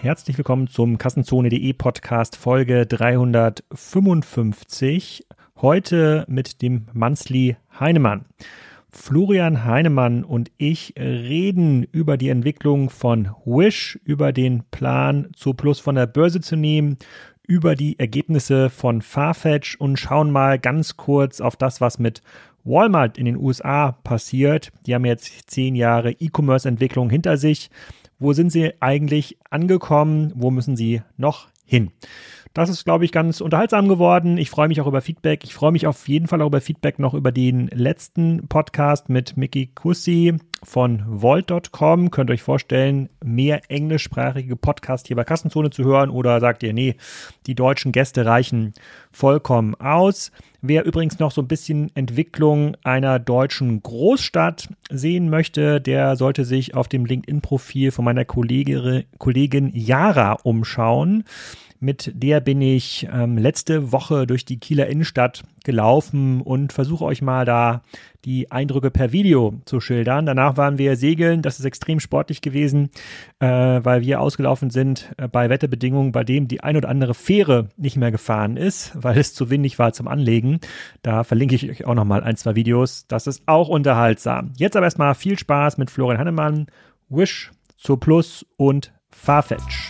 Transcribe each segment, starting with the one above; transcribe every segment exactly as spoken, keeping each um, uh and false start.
herzlich willkommen zum Kassenzone.de Podcast Folge dreihundertfünfundfünfzig. Heute mit dem Mannsli Heinemann. Florian Heinemann und ich reden über die Entwicklung von Wish, über den Plan, Zooplus von der Börse zu nehmen, über die Ergebnisse von Farfetch und schauen mal ganz kurz auf das, was mit Walmart in den U S A passiert. Die haben jetzt zehn Jahre E-Commerce-Entwicklung hinter sich. Wo sind sie eigentlich angekommen? Wo müssen sie noch hin? Das ist, glaube ich, ganz unterhaltsam geworden. Ich freue mich auch über Feedback. Ich freue mich auf jeden Fall auch über Feedback noch über den letzten Podcast mit Mickey Kussi von Volt Punkt com. Könnt ihr euch vorstellen, mehr englischsprachige Podcasts hier bei Kassenzone zu hören, oder sagt ihr, nee, die deutschen Gäste reichen vollkommen aus? Wer übrigens noch so ein bisschen Entwicklung einer deutschen Großstadt sehen möchte, der sollte sich auf dem LinkedIn-Profil von meiner Kollegin, Kollegin Yara umschauen. Mit der bin ich ähm, letzte Woche durch die Kieler Innenstadt gelaufen und versuche euch mal da die Eindrücke per Video zu schildern. Danach waren wir segeln, das ist extrem sportlich gewesen, äh, weil wir ausgelaufen sind äh, bei Wetterbedingungen, bei dem die ein oder andere Fähre nicht mehr gefahren ist, weil es zu windig war zum Anlegen. Da verlinke ich euch auch nochmal ein, zwei Videos. Das ist auch unterhaltsam. Jetzt aber erstmal viel Spaß mit Florian Heinemann, Wish, Zooplus und Farfetch.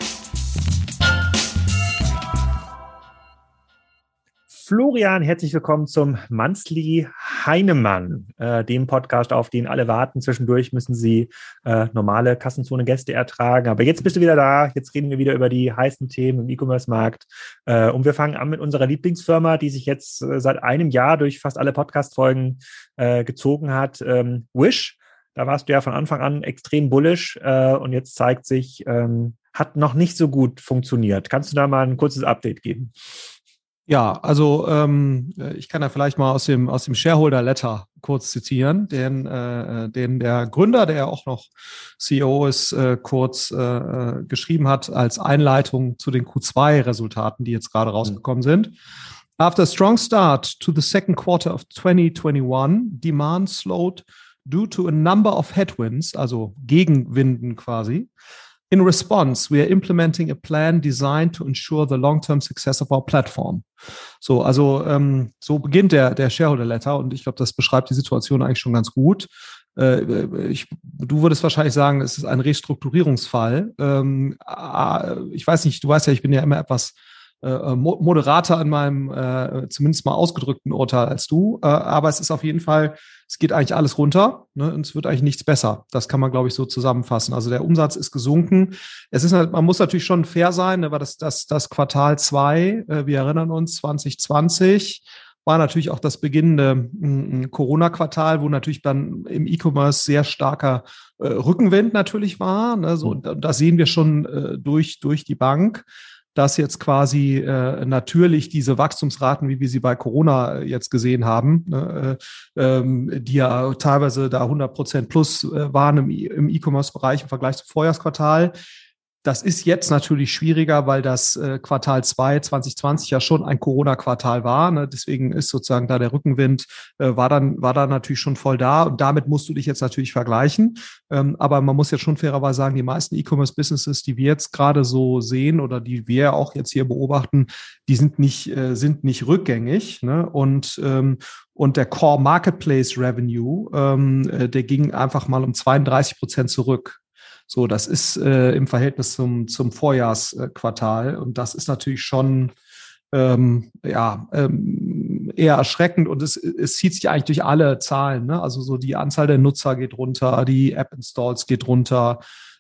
Florian, herzlich willkommen zum Mannsli Heinemann, äh, dem Podcast, auf den alle warten. Zwischendurch müssen sie äh, normale Kassenzone-Gäste ertragen. Aber jetzt bist du wieder da. Jetzt reden wir wieder über die heißen Themen im E-Commerce-Markt. Äh, und wir fangen an mit unserer Lieblingsfirma, die sich jetzt äh, seit einem Jahr durch fast alle Podcast-Folgen äh, gezogen hat. Ähm, Wish, da warst du ja von Anfang an extrem bullish. Äh, und jetzt zeigt sich, ähm, hat noch nicht so gut funktioniert. Kannst du da mal ein kurzes Update geben? Ja, also ähm, ich kann ja vielleicht mal aus dem aus dem Shareholder Letter kurz zitieren, den äh, den der Gründer, der ja auch noch C E O ist, äh, kurz äh, geschrieben hat als Einleitung zu den Q zwei Resultaten, die jetzt gerade rausgekommen sind. After a strong start to the second quarter of twenty twenty-one, demand slowed due to a number of headwinds, also Gegenwinden quasi. In response, we are implementing a plan designed to ensure the long-term success of our platform. So, also ähm, so beginnt der, der Shareholder Letter, und ich glaube, das beschreibt die Situation eigentlich schon ganz gut. Äh, ich, du würdest wahrscheinlich sagen, es ist ein Restrukturierungsfall. Ähm, ich weiß nicht, du weißt ja, ich bin ja immer etwas äh, moderater in meinem äh, zumindest mal ausgedrückten Urteil als du, äh, aber es ist auf jeden Fall, es geht eigentlich alles runter, ne, und es wird eigentlich nichts besser. Das kann man, glaube ich, so zusammenfassen. Also der Umsatz ist gesunken. Es ist, man muss natürlich schon fair sein, ne, weil das, das, das Quartal zwei, äh, wir erinnern uns, zwanzig zwanzig war natürlich auch das beginnende äh, Corona-Quartal, wo natürlich dann im E-Commerce sehr starker äh, Rückenwind natürlich war. Ne, so, und das sehen wir schon äh, durch, durch die Bank, dass jetzt quasi äh, natürlich diese Wachstumsraten, wie wir sie bei Corona jetzt gesehen haben, ne, äh, ähm, die ja teilweise da hundert Prozent plus äh, waren im, im E-Commerce-Bereich im Vergleich zum Vorjahresquartal. Das ist jetzt natürlich schwieriger, weil das äh, Quartal zwei zwanzig zwanzig ja schon ein Corona-Quartal war. Ne? Deswegen ist sozusagen da der Rückenwind, äh, war dann war dann natürlich schon voll da. Und damit musst du dich jetzt natürlich vergleichen. Ähm, aber man muss jetzt schon fairerweise sagen, die meisten E-Commerce-Businesses, die wir jetzt gerade so sehen oder die wir auch jetzt hier beobachten, die sind nicht, äh, sind nicht rückgängig. Ne? Und ähm, Und der Core Marketplace Revenue, ähm, der ging einfach mal um zweiunddreißig Prozent zurück. So, das ist äh, im Verhältnis zum, zum Vorjahresquartal. Und das ist natürlich schon ähm, ja, ähm, eher erschreckend. Und es, es zieht sich eigentlich durch alle Zahlen. Ne? Also so die Anzahl der Nutzer geht runter, die App-Installs geht runter.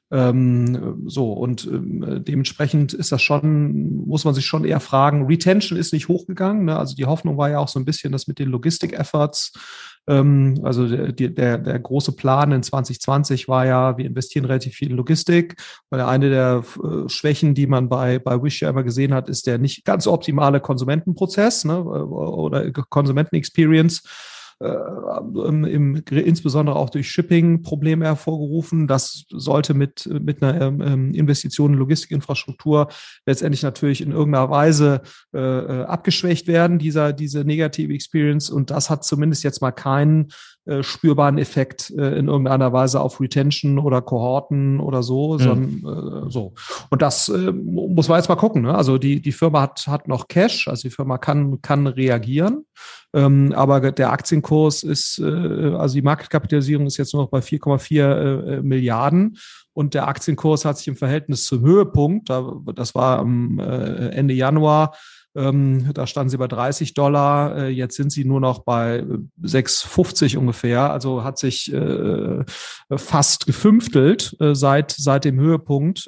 Ähm, so, und ähm, dementsprechend ist das schon, muss man sich schon eher fragen, Retention ist nicht hochgegangen, ne? Also die Hoffnung war ja auch so ein bisschen, dass mit den Logistik-Efforts, ähm, also der, der, der große Plan in zwanzig zwanzig war ja, wir investieren relativ viel in Logistik, weil eine der äh, Schwächen, die man bei, bei Wish ja immer gesehen hat, ist der nicht ganz optimale Konsumentenprozess, ne? Oder Konsumentenexperience. Im, im, insbesondere auch durch Shipping Probleme hervorgerufen. Das sollte mit, mit einer ähm, Investition in Logistikinfrastruktur letztendlich natürlich in irgendeiner Weise äh, abgeschwächt werden, dieser, diese negative Experience. Und das hat zumindest jetzt mal keinen äh, spürbaren Effekt äh, in irgendeiner Weise auf Retention oder Kohorten oder so, mhm. sondern äh, so. Und das äh, muss man jetzt mal gucken. Ne? Also die, die Firma hat, hat noch Cash, also die Firma kann, kann reagieren. Ähm, aber der Aktienkurs ist, äh, also die Marktkapitalisierung ist jetzt nur noch bei vier Komma vier äh, Milliarden. Und der Aktienkurs hat sich im Verhältnis zum Höhepunkt, das war am Ende Januar, da standen sie bei dreißig Dollar, jetzt sind sie nur noch bei sechs fünfzig ungefähr, also hat sich fast gefünftelt seit, seit dem Höhepunkt.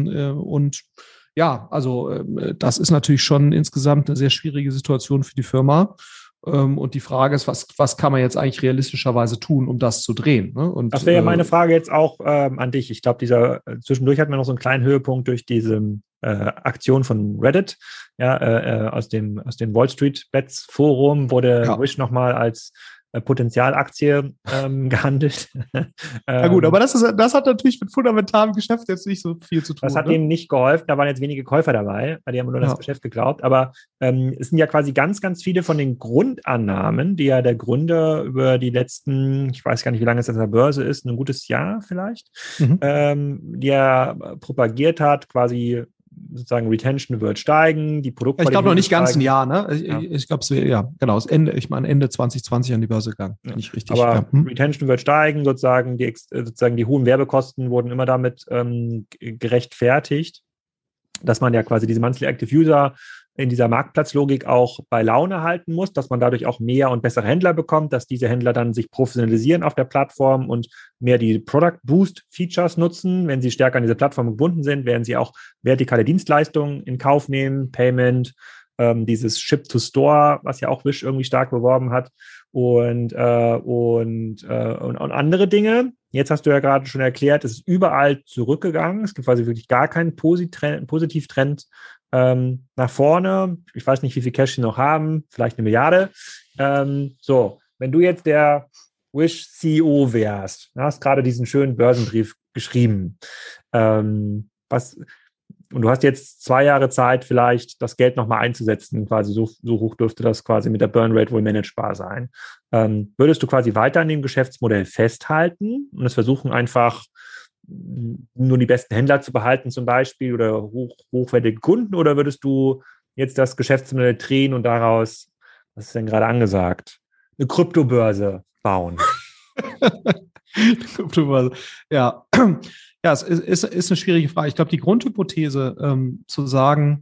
Und ja, also das ist natürlich schon insgesamt eine sehr schwierige Situation für die Firma. Und die Frage ist, was, was kann man jetzt eigentlich realistischerweise tun, um das zu drehen? Ne? Und, das wäre ja meine Frage jetzt auch ähm, an dich. Ich glaube, dieser zwischendurch hatten wir noch so einen kleinen Höhepunkt durch diese äh, Aktion von Reddit, ja, äh, aus dem aus dem Wall Street Bets Forum wurde ja. Wish nochmal als Potenzialaktie ähm, gehandelt. Na gut, aber das, ist, das hat natürlich mit fundamentalem Geschäft jetzt nicht so viel zu tun. Das hat ne? denen nicht geholfen, da waren jetzt wenige Käufer dabei, weil die haben nur das ja. Geschäft geglaubt. Aber ähm, es sind ja quasi ganz, ganz viele von den Grundannahmen, die ja der Gründer über die letzten, ich weiß gar nicht, wie lange es an der Börse ist, ein gutes Jahr vielleicht, mhm. ähm, die er propagiert hat, quasi sozusagen Retention wird steigen, die Produktqualität. Ich glaube noch nicht ganz ein Jahr, ne? Ich, ja. ich glaube, es wäre, ja, genau, das Ende, ich meine Ende zwanzig zwanzig an die Börse gegangen. Ja. Nicht richtig. Aber ja. hm. Retention wird steigen, sozusagen die, sozusagen die hohen Werbekosten wurden immer damit ähm, gerechtfertigt, dass man ja quasi diese Monthly Active User in dieser Marktplatzlogik auch bei Laune halten muss, dass man dadurch auch mehr und bessere Händler bekommt, dass diese Händler dann sich professionalisieren auf der Plattform und mehr die Product Boost Features nutzen. Wenn sie stärker an diese Plattform gebunden sind, werden sie auch vertikale Dienstleistungen in Kauf nehmen, Payment, ähm, dieses Ship to Store, was ja auch Wish irgendwie stark beworben hat und, äh, und, äh, und, und andere Dinge. Jetzt hast du ja gerade schon erklärt, es ist überall zurückgegangen. Es gibt quasi wirklich gar keinen Positivtrend ähm, nach vorne. Ich weiß nicht, wie viel Cash sie noch haben, vielleicht eine Milliarde. Ähm, so, wenn du jetzt der Wish-C E O wärst, du hast gerade diesen schönen Börsenbrief geschrieben, ähm, was, und du hast jetzt zwei Jahre Zeit, vielleicht das Geld nochmal einzusetzen, quasi so, so hoch dürfte das quasi mit der Burnrate wohl managebar sein. Ähm, würdest du quasi weiter an dem Geschäftsmodell festhalten und es versuchen, einfach nur die besten Händler zu behalten zum Beispiel oder hoch, hochwertige Kunden, oder würdest du jetzt das Geschäftsmodell drehen und daraus, was ist denn gerade angesagt, eine Kryptobörse bauen? Kryptobörse, ja. Ja, es ist, ist, ist eine schwierige Frage. Ich glaube, die Grundhypothese ähm, zu sagen,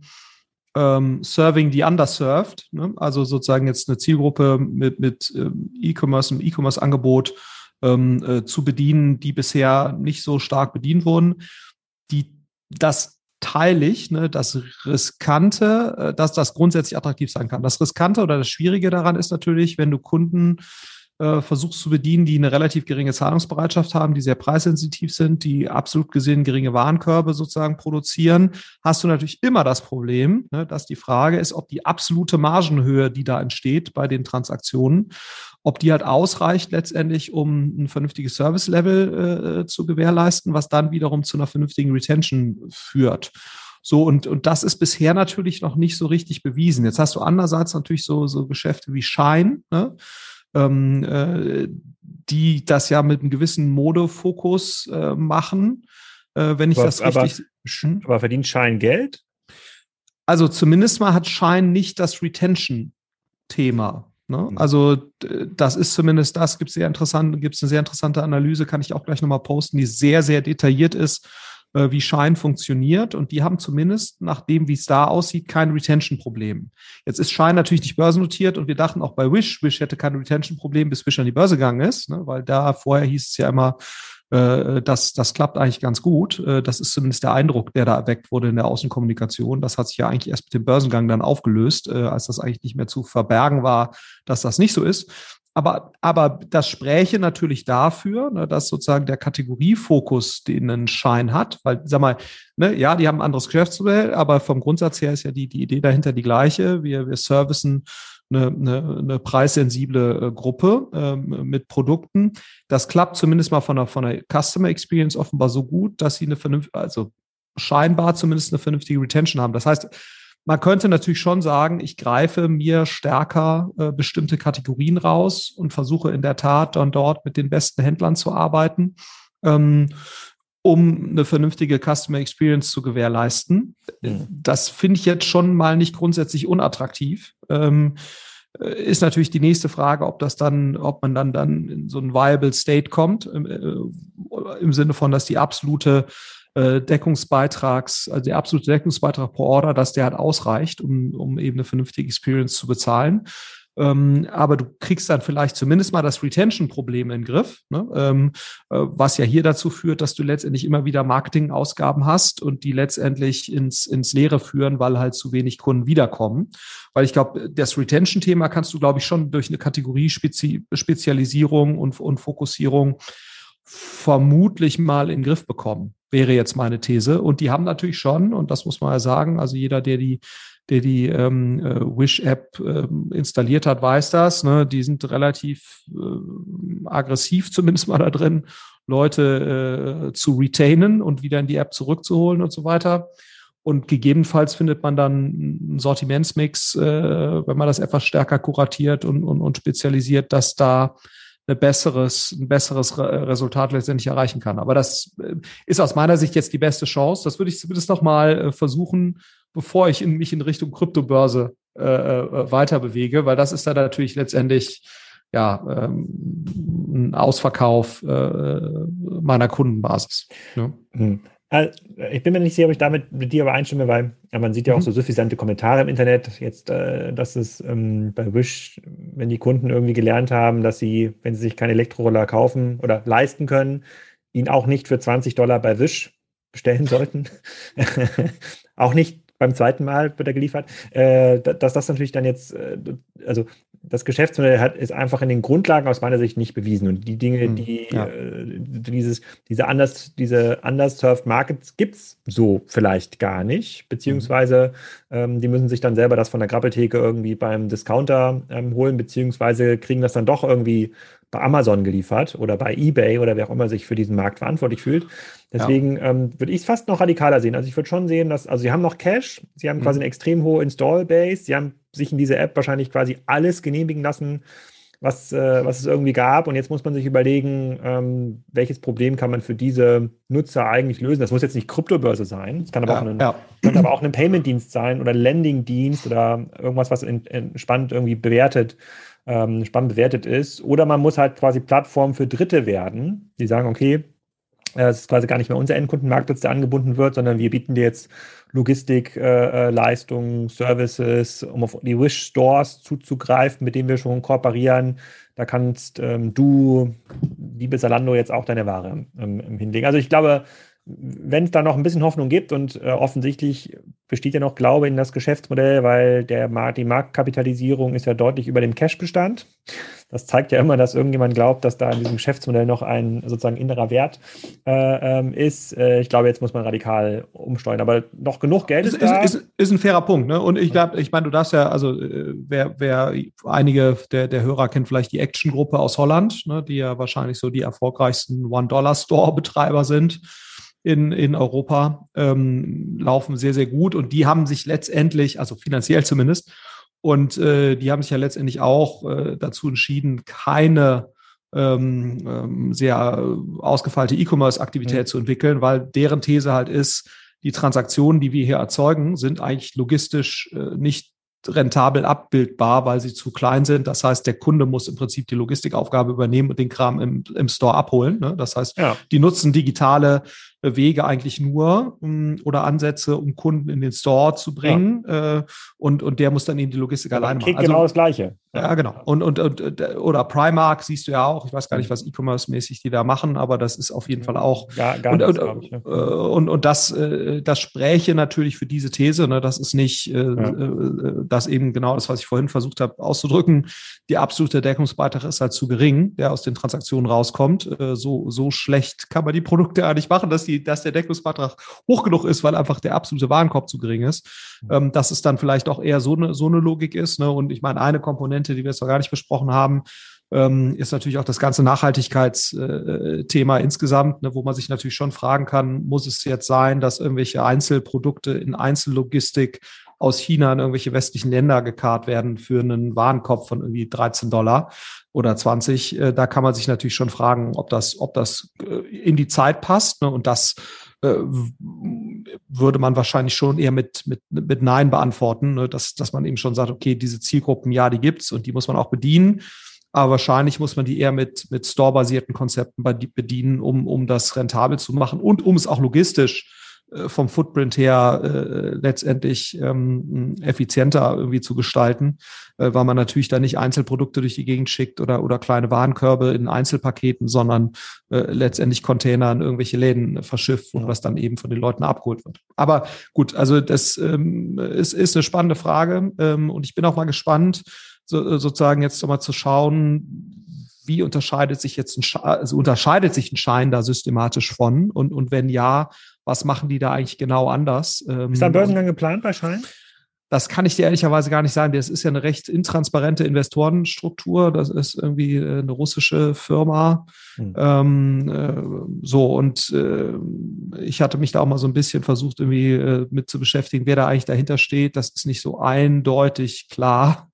ähm, serving the underserved, ne? Also sozusagen jetzt eine Zielgruppe mit, mit ähm, E-Commerce, einem E-Commerce-Angebot ähm, äh, zu bedienen, die bisher nicht so stark bedient wurden, die, das teile ich, ne, das Riskante, äh, dass das grundsätzlich attraktiv sein kann. Das Riskante oder das Schwierige daran ist natürlich, wenn du Kunden äh, versuchst zu bedienen, die eine relativ geringe Zahlungsbereitschaft haben, die sehr preissensitiv sind, die absolut gesehen geringe Warenkörbe sozusagen produzieren, hast du natürlich immer das Problem, ne, dass die Frage ist, ob die absolute Margenhöhe, die da entsteht bei den Transaktionen, ob die halt ausreicht letztendlich, um ein vernünftiges Service-Level äh, zu gewährleisten, was dann wiederum zu einer vernünftigen Retention führt. So, und, und das ist bisher natürlich noch nicht so richtig bewiesen. Jetzt hast du andererseits natürlich so, so Geschäfte wie Shine, ne? ähm, äh, die das ja mit einem gewissen Modefokus äh, machen, äh, wenn ich aber, das richtig... Aber, aber verdient Shine Geld? Also zumindest mal hat Shine nicht das Retention-Thema. Ne? Also das ist zumindest das, gibt es sehr interessant, gibt es eine sehr interessante Analyse, kann ich auch gleich nochmal posten, die sehr, sehr detailliert ist, äh, wie Shine funktioniert, und die haben zumindest, nach dem, wie es da aussieht, kein Retention-Problem. Jetzt ist Shine natürlich nicht börsennotiert und wir dachten auch bei Wish, Wish hätte kein Retention-Problem, bis Wish an die Börse gegangen ist, ne? Weil da vorher hieß es ja immer, Das, das klappt eigentlich ganz gut. Das ist zumindest der Eindruck, der da erweckt wurde in der Außenkommunikation. Das hat sich ja eigentlich erst mit dem Börsengang dann aufgelöst, als das eigentlich nicht mehr zu verbergen war, dass das nicht so ist. Aber, aber das spräche natürlich dafür, dass sozusagen der Kategoriefokus, den ein Shine hat, weil, sag mal, ne, ja, die haben ein anderes Geschäftsmodell, aber vom Grundsatz her ist ja die, die Idee dahinter die gleiche. Wir, wir servicen Eine, eine, eine preissensible äh, Gruppe ähm, mit Produkten. Das klappt zumindest mal von der, von der Customer Experience offenbar so gut, dass sie eine vernünftige, also scheinbar zumindest eine vernünftige Retention haben. Das heißt, man könnte natürlich schon sagen, ich greife mir stärker äh, bestimmte Kategorien raus und versuche in der Tat dann dort mit den besten Händlern zu arbeiten, ähm, um eine vernünftige Customer Experience zu gewährleisten. Mhm. Das finde ich jetzt schon mal nicht grundsätzlich unattraktiv. Ähm, ist natürlich die nächste Frage, ob das dann, ob man dann, dann in so ein viable State kommt, im, äh, im Sinne von, dass die absolute äh, Deckungsbeitrags, also der absolute Deckungsbeitrag pro Order, dass der halt ausreicht, um, um eben eine vernünftige Experience zu bezahlen. Ähm, aber du kriegst dann vielleicht zumindest mal das Retention-Problem in den Griff, ne? ähm, äh, was ja hier dazu führt, dass du letztendlich immer wieder Marketingausgaben hast und die letztendlich ins, ins Leere führen, weil halt zu wenig Kunden wiederkommen. Weil ich glaube, das Retention-Thema kannst du, glaube ich, schon durch eine Kategorie-Spezialisierung und, und Fokussierung vermutlich mal in den Griff bekommen, wäre jetzt meine These. Und die haben natürlich schon, und das muss man ja sagen, also jeder, der die der die ähm, Wish-App ähm, installiert hat, weiß das. Ne? Die sind relativ äh, aggressiv zumindest mal da drin, Leute äh, zu retainen und wieder in die App zurückzuholen und so weiter. Und gegebenenfalls findet man dann einen Sortimentsmix, äh, wenn man das etwas stärker kuratiert und, und, und spezialisiert, dass da ein besseres, ein besseres Resultat letztendlich erreichen kann. Aber das ist aus meiner Sicht jetzt die beste Chance. Das würde ich zumindest noch mal versuchen, bevor ich in, mich in Richtung Kryptobörse äh, weiter bewege, weil das ist dann natürlich letztendlich ja ähm, ein Ausverkauf äh, meiner Kundenbasis. Ja. Hm. Also, ich bin mir nicht sicher, ob ich damit mit dir übereinstimme, weil ja, man sieht ja auch so suffisante Kommentare im Internet, jetzt, äh, dass es ähm, bei Wish, wenn die Kunden irgendwie gelernt haben, dass sie, wenn sie sich keinen Elektroroller kaufen oder leisten können, ihn auch nicht für zwanzig Dollar bei Wish bestellen sollten. Auch nicht beim zweiten Mal wird er geliefert, äh, dass das natürlich dann jetzt, äh, also das Geschäftsmodell hat, ist einfach in den Grundlagen aus meiner Sicht nicht bewiesen. Und die Dinge, die ja. äh, dieses, diese anders, diese underserved Markets gibt es so vielleicht gar nicht, beziehungsweise ähm, die müssen sich dann selber das von der Grabbeltheke irgendwie beim Discounter ähm, holen, beziehungsweise kriegen das dann doch irgendwie bei Amazon geliefert oder bei eBay oder wer auch immer sich für diesen Markt verantwortlich fühlt. Deswegen ja. ähm, würde ich es fast noch radikaler sehen. Also ich würde schon sehen, dass, also sie haben noch Cash, sie haben mhm. quasi eine extrem hohe Install-Base, sie haben sich in diese App wahrscheinlich quasi alles genehmigen lassen, was, äh, was es irgendwie gab. Und jetzt muss man sich überlegen, ähm, welches Problem kann man für diese Nutzer eigentlich lösen. Das muss jetzt nicht Kryptobörse sein, es kann aber, ja, auch, ein, ja. kann aber auch ein Payment-Dienst sein oder ein Lending-Dienst oder irgendwas, was in, in spannend irgendwie bewertet, ähm, spannend bewertet ist. Oder man muss halt quasi Plattform für Dritte werden, die sagen, okay, es ist quasi gar nicht mehr unser Endkundenmarkt, der angebunden wird, sondern wir bieten dir jetzt Logistik, äh, Leistungen, Services, um auf die Wish-Stores zuzugreifen, mit denen wir schon kooperieren. Da kannst ähm, du, liebe Zalando, jetzt auch deine Ware ähm, hinlegen. Also ich glaube, wenn es da noch ein bisschen Hoffnung gibt und äh, offensichtlich besteht ja noch Glaube in das Geschäftsmodell, weil der Markt, die Marktkapitalisierung ist ja deutlich über dem Cash-Bestand. Das zeigt ja immer, dass irgendjemand glaubt, dass da in diesem Geschäftsmodell noch ein sozusagen innerer Wert äh, ähm, ist. Äh, ich glaube, jetzt muss man radikal umsteuern, aber noch genug Geld ist, ist da. Ist, ist, ist ein fairer Punkt, ne? Und ich glaube, ich meine, du darfst ja, also wer, wer einige der, der Hörer kennt vielleicht die Action-Gruppe aus Holland, ne, die ja wahrscheinlich so die erfolgreichsten One-Dollar-Store-Betreiber sind in, in Europa, ähm, laufen sehr, sehr gut und die haben sich letztendlich, also finanziell zumindest, und äh, die haben sich ja letztendlich auch äh, dazu entschieden, keine ähm, ähm, sehr ausgefeilte E-Commerce-Aktivität mhm. zu entwickeln, weil deren These halt ist, die Transaktionen, die wir hier erzeugen, sind eigentlich logistisch äh, nicht rentabel abbildbar, weil sie zu klein sind. Das heißt, der Kunde muss im Prinzip die Logistikaufgabe übernehmen und den Kram im, im Store abholen. Ne? Das heißt, ja. die nutzen digitale Wege eigentlich nur um, oder Ansätze, um Kunden in den Store zu bringen. Ja. Äh, und, und der muss dann eben die Logistik ja, alleine machen. Also, genau das Gleiche. Ja, ja genau. Und, und, und, oder Primark siehst du ja auch. Ich weiß gar nicht, was E-Commerce-mäßig die da machen, aber das ist auf jeden Fall auch. Ja, gar und, nichts, und, ich, ja. und, und das, das spräche natürlich für diese These. Ne? Das ist nicht, ja. äh, das eben genau das, was ich vorhin versucht habe auszudrücken. Die absolute Deckungsbeitrag ist halt zu gering, der aus den Transaktionen rauskommt. Äh, so, so schlecht kann man die Produkte ja nicht machen, dass die dass der Deckungsbeitrag hoch genug ist, weil einfach der absolute Warenkorb zu gering ist. Ähm, dass es dann vielleicht auch eher so eine, so eine Logik ist. Ne? Und ich meine, eine Komponente, die wir jetzt noch gar nicht besprochen haben, ähm, ist natürlich auch das ganze Nachhaltigkeitsthema äh, insgesamt, ne? Wo man sich natürlich schon fragen kann, muss es jetzt sein, dass irgendwelche Einzelprodukte in Einzellogistik aus China in irgendwelche westlichen Länder gekarrt werden für einen Warenkorb von irgendwie dreizehn Dollar oder zwanzig. Äh, da kann man sich natürlich schon fragen, ob das, ob das äh, in die Zeit passt. Ne? Und das äh, würde man wahrscheinlich schon eher mit, mit, mit Nein beantworten, ne? dass, dass man eben schon sagt, okay, diese Zielgruppen, ja, die gibt's und die muss man auch bedienen. Aber wahrscheinlich muss man die eher mit, mit store-basierten Konzepten bedienen, um, um das rentabel zu machen und um es auch logistisch äh, vom Footprint her äh, letztendlich ähm, effizienter irgendwie zu gestalten, äh, weil man natürlich da nicht Einzelprodukte durch die Gegend schickt oder, oder kleine Warenkörbe in Einzelpaketen, sondern äh, letztendlich Container in irgendwelche Läden verschifft, wo das dann eben von den Leuten abgeholt wird. Aber gut, also das ähm, ist, ist eine spannende Frage ähm, und ich bin auch mal gespannt, So, sozusagen jetzt nochmal zu schauen, wie unterscheidet sich jetzt ein Schein, also unterscheidet sich ein Schein da systematisch von und, und wenn ja, was machen die da eigentlich genau anders? Ist da ein Börsengang geplant bei Schein? Das kann ich dir ehrlicherweise gar nicht sagen. Das ist ja eine recht intransparente Investorenstruktur. Das ist irgendwie eine russische Firma. Hm. Ähm, äh, so, und äh, ich hatte mich da auch mal so ein bisschen versucht, irgendwie äh, mit zu beschäftigen, wer da eigentlich dahinter steht. Das ist nicht so eindeutig klar.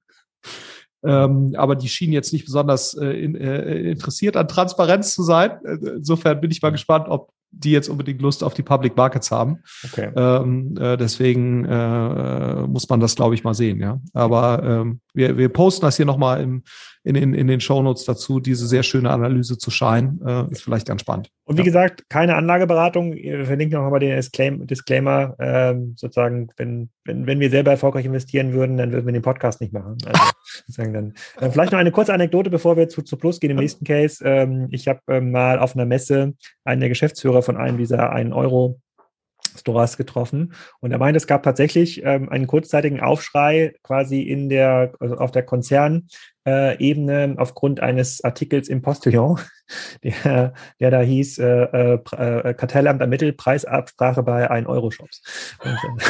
Ähm, aber die schienen jetzt nicht besonders äh, in, äh, interessiert an Transparenz zu sein. Insofern bin ich mal gespannt, ob die jetzt unbedingt Lust auf die Public Markets haben. Okay. Ähm, äh, deswegen äh, muss man das, glaube ich, mal sehen. Ja, aber ähm, wir, wir posten das hier nochmal in, in, in den Shownotes dazu, diese sehr schöne Analyse zu Schein. Äh, ist vielleicht ganz spannend. Und wie ja. gesagt, keine Anlageberatung. Wir verlinken auch mal den Disclaim- Disclaimer. Ähm, sozusagen, wenn, wenn, wenn wir selber erfolgreich investieren würden, dann würden wir den Podcast nicht machen. Also, sozusagen dann. Äh, vielleicht noch eine kurze Anekdote, bevor wir zu, zu Plus gehen im nächsten Case. Ähm, ich habe ähm, mal auf einer Messe einen der Geschäftsführer von einem dieser einen Euro Stores getroffen und er meinte, es gab tatsächlich ähm, einen kurzzeitigen Aufschrei quasi in der, also auf der Konzernebene äh, aufgrund eines Artikels im Postillon, der, der da hieß, äh, äh, Kartellamt ermittelt, Preisabsprache bei ein Euro Shops. Und,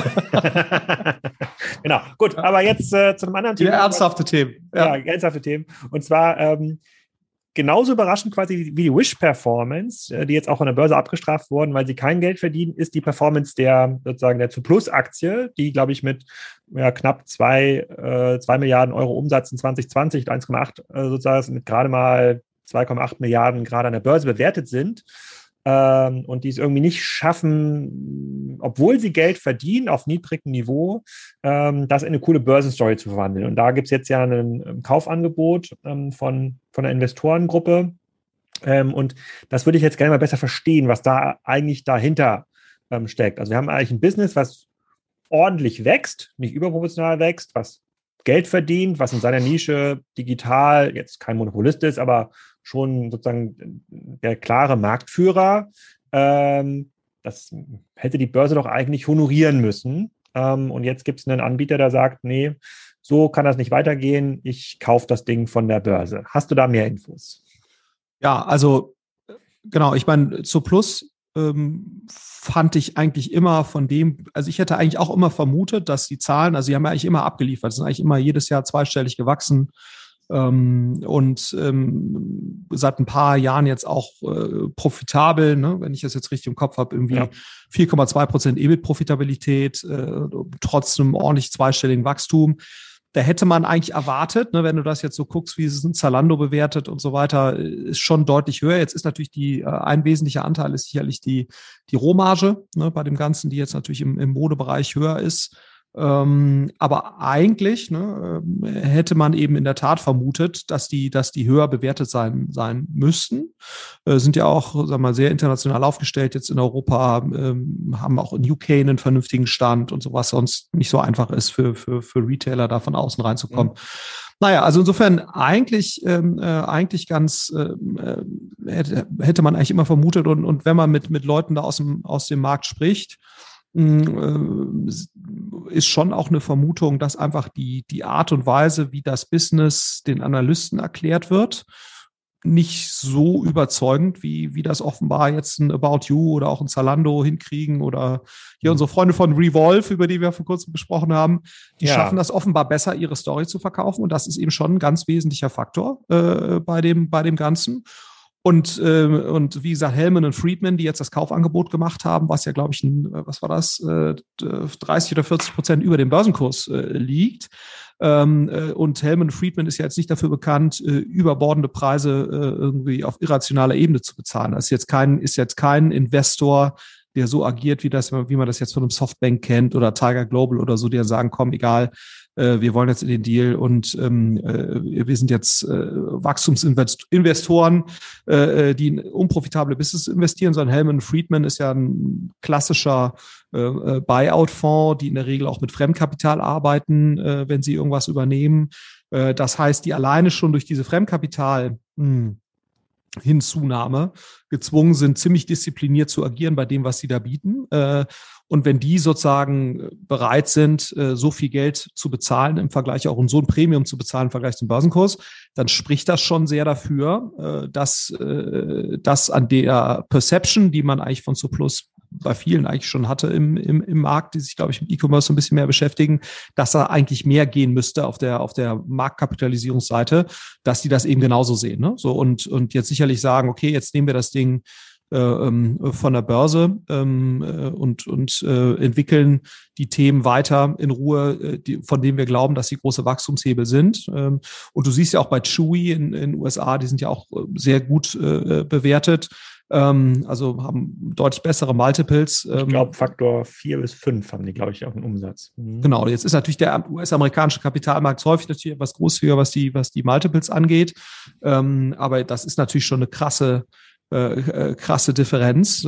äh, genau, gut, aber jetzt äh, zu einem anderen Thema. Ja, ernsthafte Themen. Ja, ja ernsthafte Themen. Und zwar ähm, genauso überraschend quasi wie die Wish-Performance, die jetzt auch an der Börse abgestraft wurden, weil sie kein Geld verdienen, ist die Performance der sozusagen der Zu-Plus-Aktie, die, glaube ich, mit ja, knapp zwei, äh, zwei Milliarden Euro Umsatz in zwanzig zwanzig, eins Komma acht äh, sozusagen mit gerade mal zwei Komma acht Milliarden gerade an der Börse bewertet sind. Ähm, und die es irgendwie nicht schaffen, obwohl sie Geld verdienen auf niedrigem Niveau, ähm, das in eine coole Börsenstory zu verwandeln. Und da gibt es jetzt ja ein, ein Kaufangebot ähm, von, von einer Investorengruppe. Ähm, und das würde ich jetzt gerne mal besser verstehen, was da eigentlich dahinter ähm, steckt. Also wir haben eigentlich ein Business, was ordentlich wächst, nicht überproportional wächst, was Geld verdient, was in seiner Nische digital jetzt kein Monopolist ist, aber schon sozusagen der klare Marktführer. Ähm, das hätte die Börse doch eigentlich honorieren müssen. Ähm, und jetzt gibt es einen Anbieter, der sagt, nee, so kann das nicht weitergehen. Ich kaufe das Ding von der Börse. Hast du da mehr Infos? Ja, also genau, ich meine, zu Plus ähm, fand ich eigentlich immer von dem, also ich hätte eigentlich auch immer vermutet, dass die Zahlen, also sie haben ja eigentlich immer abgeliefert, sind eigentlich immer jedes Jahr zweistellig gewachsen. Ähm, und ähm, seit ein paar Jahren jetzt auch äh, profitabel, ne? Wenn ich das jetzt richtig im Kopf habe, irgendwie ja. vier Komma zwei Prozent E B I T-Profitabilität, äh, trotz einem ordentlich zweistelligen Wachstum. Da hätte man eigentlich erwartet, ne, wenn du das jetzt so guckst, wie es ein Zalando bewertet und so weiter, ist schon deutlich höher. Jetzt ist natürlich die, äh, ein wesentlicher Anteil ist sicherlich die, die Rohmarge, ne, bei dem Ganzen, die jetzt natürlich im, im Modebereich höher ist. Ähm, aber eigentlich ne, hätte man eben in der Tat vermutet, dass die, dass die höher bewertet sein, sein müssten. Äh, sind ja auch, sagen wir mal, sehr international aufgestellt jetzt in Europa, ähm, haben auch in U K einen vernünftigen Stand und so, was sonst nicht so einfach ist für, für, für Retailer, da von außen reinzukommen. Mhm. Naja, also insofern eigentlich, ähm, äh, eigentlich ganz, äh, hätte, hätte man eigentlich immer vermutet und, und wenn man mit, mit Leuten da aus dem, aus dem Markt spricht, ist schon auch eine Vermutung, dass einfach die, die Art und Weise, wie das Business den Analysten erklärt wird, nicht so überzeugend, wie, wie das offenbar jetzt ein About You oder auch ein Zalando hinkriegen oder hier mhm. unsere Freunde von Revolve, über die wir vor kurzem besprochen haben, die ja. schaffen das offenbar besser, ihre Story zu verkaufen und das ist eben schon ein ganz wesentlicher Faktor äh, bei dem, bei dem Ganzen. Und, äh, und wie gesagt, Hellman und Friedman, die jetzt das Kaufangebot gemacht haben, was ja, glaube ich, ein, was war das, äh, dreißig oder vierzig Prozent über dem Börsenkurs äh, liegt. Ähm, äh, und Hellman und Friedman ist ja jetzt nicht dafür bekannt, äh, überbordende Preise äh, irgendwie auf irrationaler Ebene zu bezahlen. Das ist jetzt kein, ist jetzt kein Investor, der so agiert, wie das, wie man das jetzt von einem Softbank kennt oder Tiger Global oder so, die ja sagen, komm, egal, äh, wir wollen jetzt in den Deal und ähm, äh, wir sind jetzt äh, Wachstumsinvestoren, äh, die in unprofitable Business investieren, sondern Hellman Friedman ist ja ein klassischer äh, Buyout-Fonds, die in der Regel auch mit Fremdkapital arbeiten, äh, wenn sie irgendwas übernehmen. Äh, das heißt, die alleine schon durch diese Fremdkapital mh, Hinzunahme gezwungen sind, ziemlich diszipliniert zu agieren bei dem, was sie da bieten. Und wenn die sozusagen bereit sind, so viel Geld zu bezahlen im Vergleich auch und so ein Premium zu bezahlen im Vergleich zum Börsenkurs, dann spricht das schon sehr dafür, dass das an der Perception, die man eigentlich von Surplus bei vielen eigentlich schon hatte im, im, im Markt, die sich, glaube ich, mit E-Commerce ein bisschen mehr beschäftigen, dass da eigentlich mehr gehen müsste auf der, auf der Marktkapitalisierungsseite, dass die das eben genauso sehen. Ne? So und, und jetzt sicherlich sagen, okay, jetzt nehmen wir das Ding äh, von der Börse ähm, und, und äh, entwickeln die Themen weiter in Ruhe, äh, die, von denen wir glauben, dass sie große Wachstumshebel sind. Ähm, und du siehst ja auch bei Chewy in den U S A, die sind ja auch sehr gut äh, bewertet. Also haben deutlich bessere Multiples. Ich glaube, Faktor vier bis fünf haben die, glaube ich, auch einen Umsatz. Mhm. Genau, jetzt ist natürlich der U S-amerikanische Kapitalmarkt häufig natürlich etwas großzügiger, was die, was die Multiples angeht. Aber das ist natürlich schon eine krasse, äh, krasse Differenz.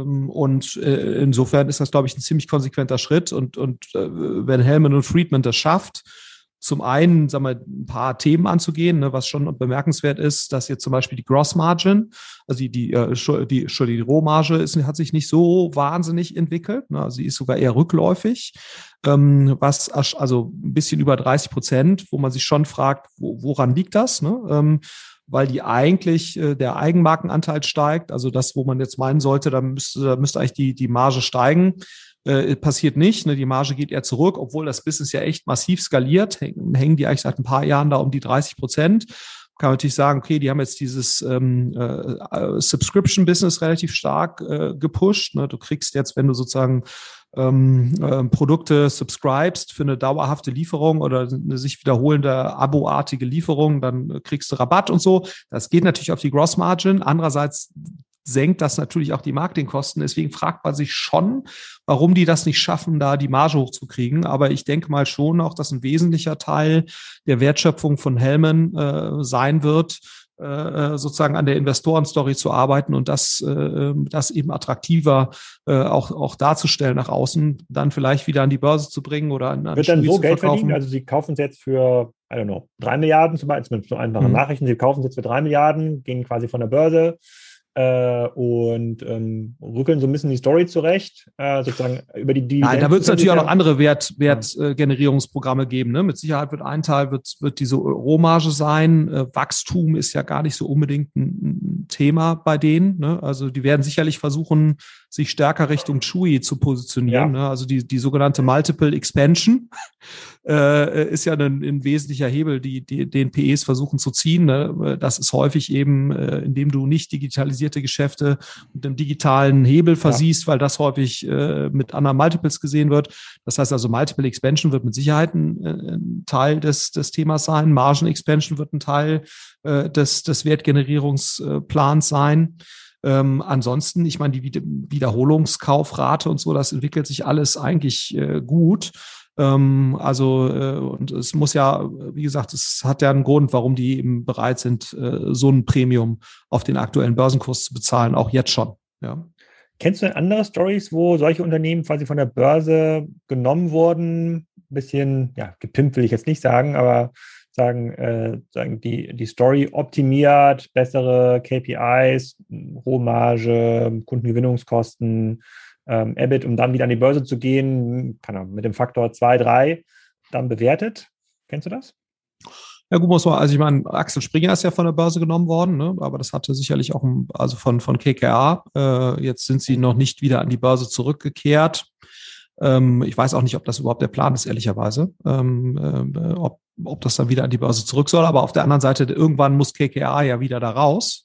Und insofern ist das, glaube ich, ein ziemlich konsequenter Schritt. Und, und wenn Hellman und Friedman das schafft, zum einen, sagen wir, ein paar Themen anzugehen, ne, was schon bemerkenswert ist, dass jetzt zum Beispiel die Gross Margin, also die, die, die, die, die Rohmarge ist, hat sich nicht so wahnsinnig entwickelt. Ne, also sie ist sogar eher rückläufig, ähm, was also ein bisschen über dreißig Prozent, wo man sich schon fragt, wo, woran liegt das? Ne? Ähm, weil die eigentlich äh, der Eigenmarkenanteil steigt, also das, wo man jetzt meinen sollte, da müsste, da müsste eigentlich die, die Marge steigen. Äh, passiert nicht, ne? Die Marge geht eher zurück, obwohl das Business ja echt massiv skaliert, hängen, hängen die eigentlich seit ein paar Jahren da um die dreißig Prozent. Kann man natürlich sagen, okay, die haben jetzt dieses ähm, äh, Subscription-Business relativ stark äh, gepusht. Ne? Du kriegst jetzt, wenn du sozusagen ähm, äh, Produkte subscribest für eine dauerhafte Lieferung oder eine sich wiederholende abo-artige Lieferung, dann kriegst du Rabatt und so. Das geht natürlich auf die Gross Margin. Andererseits senkt das natürlich auch die Marketingkosten. Deswegen fragt man sich schon, warum die das nicht schaffen, da die Marge hochzukriegen. Aber ich denke mal schon auch, dass ein wesentlicher Teil der Wertschöpfung von Hellman äh, sein wird, äh, sozusagen an der Investorenstory zu arbeiten und das, äh, das eben attraktiver äh, auch, auch darzustellen nach außen, dann vielleicht wieder an die Börse zu bringen oder an, an Wird dann so zu Geld verkaufen. verdienen? Also Sie kaufen es jetzt für, I don't know, drei Milliarden, zum Beispiel, mit so einfachen mhm. Nachrichten, Sie kaufen es jetzt für drei Milliarden, gehen quasi von der Börse, Äh, und ähm, rückeln so ein bisschen die Story zurecht, äh, sozusagen über die Dividenden. Nein, da wird es natürlich auch noch andere Wert, Wertgenerierungsprogramme geben. Ne? Mit Sicherheit wird ein Teil wird, wird diese Rohmarge sein. Äh, Wachstum ist ja gar nicht so unbedingt ein, ein Thema bei denen. Ne? Also die werden sicherlich versuchen, sich stärker Richtung Chewy zu positionieren. Ja. Ne? Also die, die sogenannte Multiple Expansion äh, ist ja ein, ein wesentlicher Hebel, die, die den P Es versuchen zu ziehen. Ne? Das ist häufig eben, äh, indem du nicht digitalisierte Geschäfte mit einem digitalen Hebel versiehst, ja. weil das häufig äh, mit anderen Multiples gesehen wird. Das heißt also, Multiple Expansion wird mit Sicherheit ein, ein Teil des, des Themas sein. Margin Expansion wird ein Teil äh, des, des Wertgenerierungsplans sein. Ähm, ansonsten, ich meine, die Wiederholungskaufrate und so, das entwickelt sich alles eigentlich äh, gut. Ähm, also, äh, und es muss ja, wie gesagt, es hat ja einen Grund, warum die eben bereit sind, äh, so ein Premium auf den aktuellen Börsenkurs zu bezahlen, auch jetzt schon. Ja. Kennst du denn andere Stories, wo solche Unternehmen quasi von der Börse genommen wurden? Ein bisschen, ja, gepimpt will ich jetzt nicht sagen, aber sagen, äh, sagen die, die Story optimiert, bessere K P Is, Rohmarge, Kundengewinnungskosten, ähm, E B I T, um dann wieder an die Börse zu gehen, kann man mit dem Faktor zwei, drei dann bewertet. Kennst du das? Ja, gut, muss man, also ich meine, Axel Springer ist ja von der Börse genommen worden, ne? Aber das hatte sicherlich auch, ein, also von, von K K R. Äh, jetzt sind sie noch nicht wieder an die Börse zurückgekehrt. Ähm, ich weiß auch nicht, ob das überhaupt der Plan ist, ehrlicherweise, ähm, äh, ob, ob das dann wieder an die Börse zurück soll. Aber auf der anderen Seite, irgendwann muss K K R ja wieder da raus.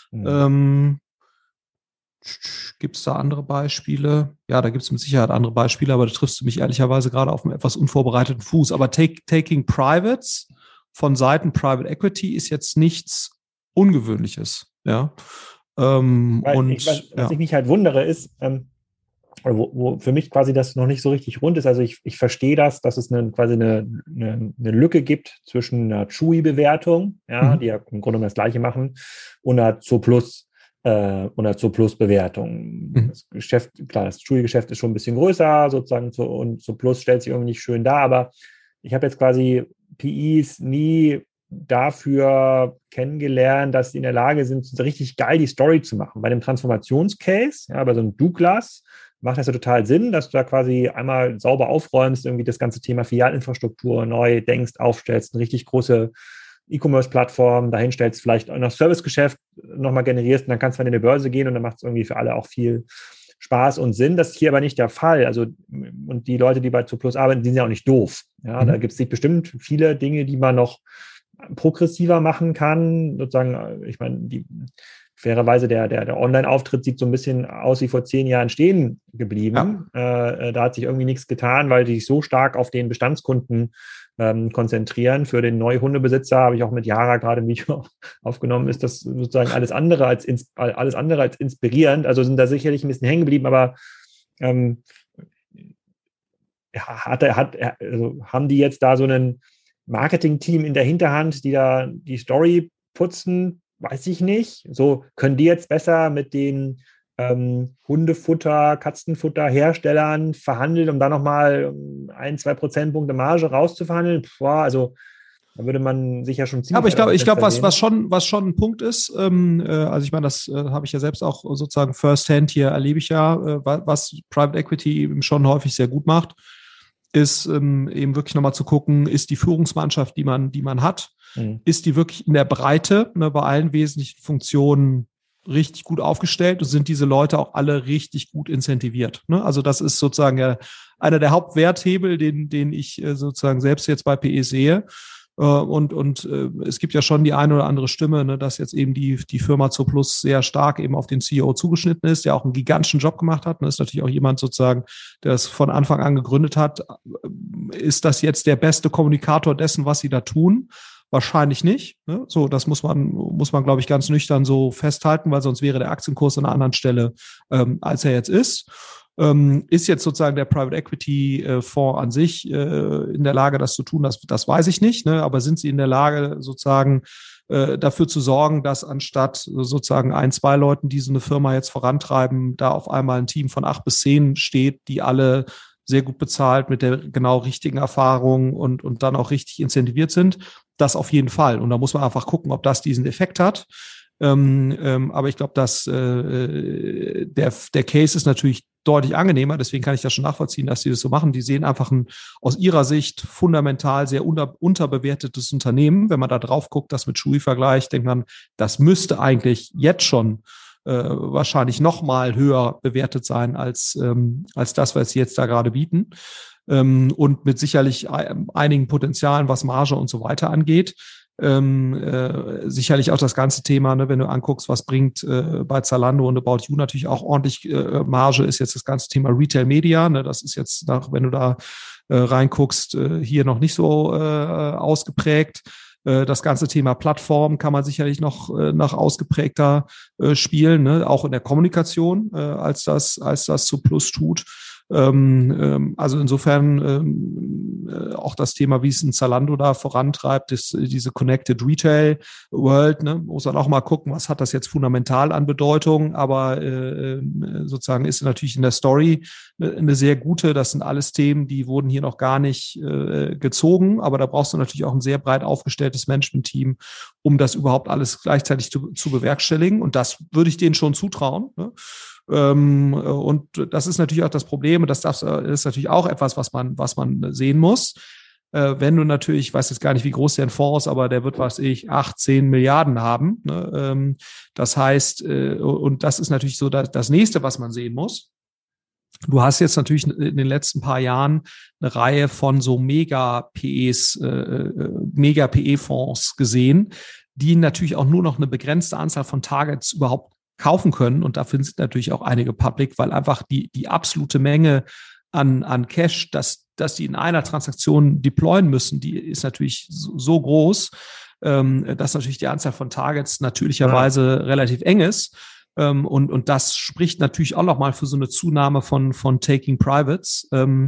Mhm. Ähm, Gibt es da andere Beispiele? Ja, da gibt es mit Sicherheit andere Beispiele, aber da triffst du mich ehrlicherweise gerade auf einem etwas unvorbereiteten Fuß. Aber take, Taking Privates von Seiten Private Equity ist jetzt nichts Ungewöhnliches. Ja. Ähm, und, ich, was, ja. was ich mich halt wundere, ist, ähm, wo, wo für mich quasi das noch nicht so richtig rund ist. Also ich, ich verstehe das, dass es eine, quasi eine, eine, eine Lücke gibt zwischen einer Chewy-Bewertung, ja, mhm. die ja im Grunde das Gleiche machen, und einer Zooplus äh, und einer Zooplus-Bewertung. Mhm. Das Geschäft, klar, das Chewy-Geschäft ist schon ein bisschen größer, sozusagen, und Zooplus stellt sich irgendwie nicht schön dar, aber ich habe jetzt quasi P Es nie dafür kennengelernt, dass sie in der Lage sind, so richtig geil die Story zu machen. Bei dem Transformationscase, ja, bei so einem Douglas, macht das ja total Sinn, dass du da quasi einmal sauber aufräumst, irgendwie das ganze Thema Filialinfrastruktur neu denkst, aufstellst, eine richtig große E-Commerce-Plattform dahinstellst, vielleicht auch noch Servicegeschäft nochmal generierst und dann kannst du dann in eine Börse gehen und dann macht es irgendwie für alle auch viel Spaß und Sinn. Das ist hier aber nicht der Fall. Also, und die Leute, die bei Zooplus arbeiten, die sind ja auch nicht doof. Ja, mhm. Da gibt es bestimmt viele Dinge, die man noch progressiver machen kann. Sozusagen, ich meine, die fairerweise der, der, der Online-Auftritt sieht so ein bisschen aus wie vor zehn Jahren stehen geblieben. Ja. Äh, da hat sich irgendwie nichts getan, weil die sich so stark auf den Bestandskunden ähm, konzentrieren. Für den Neuhundebesitzer habe ich auch mit Yara gerade ein Video aufgenommen, ist das sozusagen alles andere als, ins, alles andere als inspirierend. Also sind da sicherlich ein bisschen hängen geblieben, aber ähm, hat, hat, also haben die jetzt da so einen Marketing-Team in der Hinterhand, die da die Story putzen? Weiß ich nicht. So können die jetzt besser mit den ähm, Hundefutter, Katzenfutter-Herstellern verhandeln, um da nochmal ein, zwei Prozentpunkte Marge rauszuverhandeln? Boah, also da würde man sich ja schon ziemlich. Ja, aber ich glaube, ich glaube, was, was schon, was schon ein Punkt ist, ähm, äh, also ich meine, das äh, habe ich ja selbst auch sozusagen firsthand hier erlebe ich ja, äh, was Private Equity eben schon häufig sehr gut macht, ist ähm, eben wirklich nochmal zu gucken, ist die Führungsmannschaft, die man, die man hat, mhm. ist die wirklich in der Breite, ne, bei allen wesentlichen Funktionen richtig gut aufgestellt und sind diese Leute auch alle richtig gut incentiviert. Ne? Also das ist sozusagen ja einer der Hauptwerthebel, den, den ich äh, sozusagen selbst jetzt bei P E sehe. Und, und äh, es gibt ja schon die eine oder andere Stimme, ne, dass jetzt eben die, die Firma Zooplus sehr stark eben auf den C E O zugeschnitten ist, der auch einen gigantischen Job gemacht hat. Und ist natürlich auch jemand sozusagen, der es von Anfang an gegründet hat. Ist das jetzt der beste Kommunikator dessen, was sie da tun? Wahrscheinlich nicht. Ne? So, das muss man, muss man, glaube ich, ganz nüchtern so festhalten, weil sonst wäre der Aktienkurs an einer anderen Stelle, ähm, als er jetzt ist. Ähm, ist jetzt sozusagen der Private Equity äh, Fonds an sich äh, in der Lage, das zu tun? Das, das weiß ich nicht. Ne? Aber sind sie in der Lage, sozusagen äh, dafür zu sorgen, dass anstatt sozusagen ein, zwei Leuten, die so eine Firma jetzt vorantreiben, da auf einmal ein Team von acht bis zehn steht, die alle sehr gut bezahlt mit der genau richtigen Erfahrung und, und dann auch richtig incentiviert sind? Das auf jeden Fall. Und da muss man einfach gucken, ob das diesen Effekt hat. Ähm, ähm, aber ich glaube, dass äh, der, der Case ist natürlich deutlich angenehmer, deswegen kann ich das schon nachvollziehen, dass sie das so machen. Die sehen einfach ein aus ihrer Sicht fundamental sehr unter, unterbewertetes Unternehmen. Wenn man da drauf guckt, das mit Chewy vergleicht, denkt man, das müsste eigentlich jetzt schon äh, wahrscheinlich noch mal höher bewertet sein als, ähm, als das, was sie jetzt da gerade bieten. Ähm, und mit sicherlich einigen Potenzialen, was Marge und so weiter angeht. Ähm, äh, sicherlich auch das ganze Thema, ne, wenn du anguckst, was bringt äh, bei Zalando und About You natürlich auch ordentlich äh, Marge, ist jetzt das ganze Thema Retail Media. Ne, das ist jetzt, nach, wenn du da äh, reinguckst, äh, hier noch nicht so äh, ausgeprägt. Äh, das ganze Thema Plattform kann man sicherlich noch äh, noch ausgeprägter äh, spielen, ne, auch in der Kommunikation, äh, als das als das Zooplus tut. Ähm, ähm, also insofern ähm, äh, auch das Thema, wie es ein Zalando da vorantreibt, ist diese Connected Retail World, ne, muss man auch mal gucken, was hat das jetzt fundamental an Bedeutung, aber äh, sozusagen ist natürlich in der Story eine sehr gute, das sind alles Themen, die wurden hier noch gar nicht äh, gezogen, aber da brauchst du natürlich auch ein sehr breit aufgestelltes Management-Team, um das überhaupt alles gleichzeitig zu, zu bewerkstelligen, und das würde ich denen schon zutrauen, ne? Ähm, und das ist natürlich auch das Problem, und das darf, ist natürlich auch etwas, was man, was man sehen muss. Äh, wenn du natürlich, ich weiß jetzt gar nicht, wie groß der Fonds ist, aber der wird, was ich, acht, zehn Milliarden haben. Ne? Ähm, das heißt, äh, und das ist natürlich so das, das Nächste, was man sehen muss. Du hast jetzt natürlich in den letzten paar Jahren eine Reihe von so Mega-P Es, äh, Mega-P E-Fonds gesehen, die natürlich auch nur noch eine begrenzte Anzahl von Targets überhaupt kaufen können. Und dafür sind natürlich auch einige public, weil einfach die, die absolute Menge an, an Cash, dass, dass die in einer Transaktion deployen müssen, die ist natürlich so, so groß, ähm, dass natürlich die Anzahl von Targets natürlicherweise ja. relativ eng ist. Ähm, und, und das spricht natürlich auch nochmal für so eine Zunahme von, von Taking Privates ähm,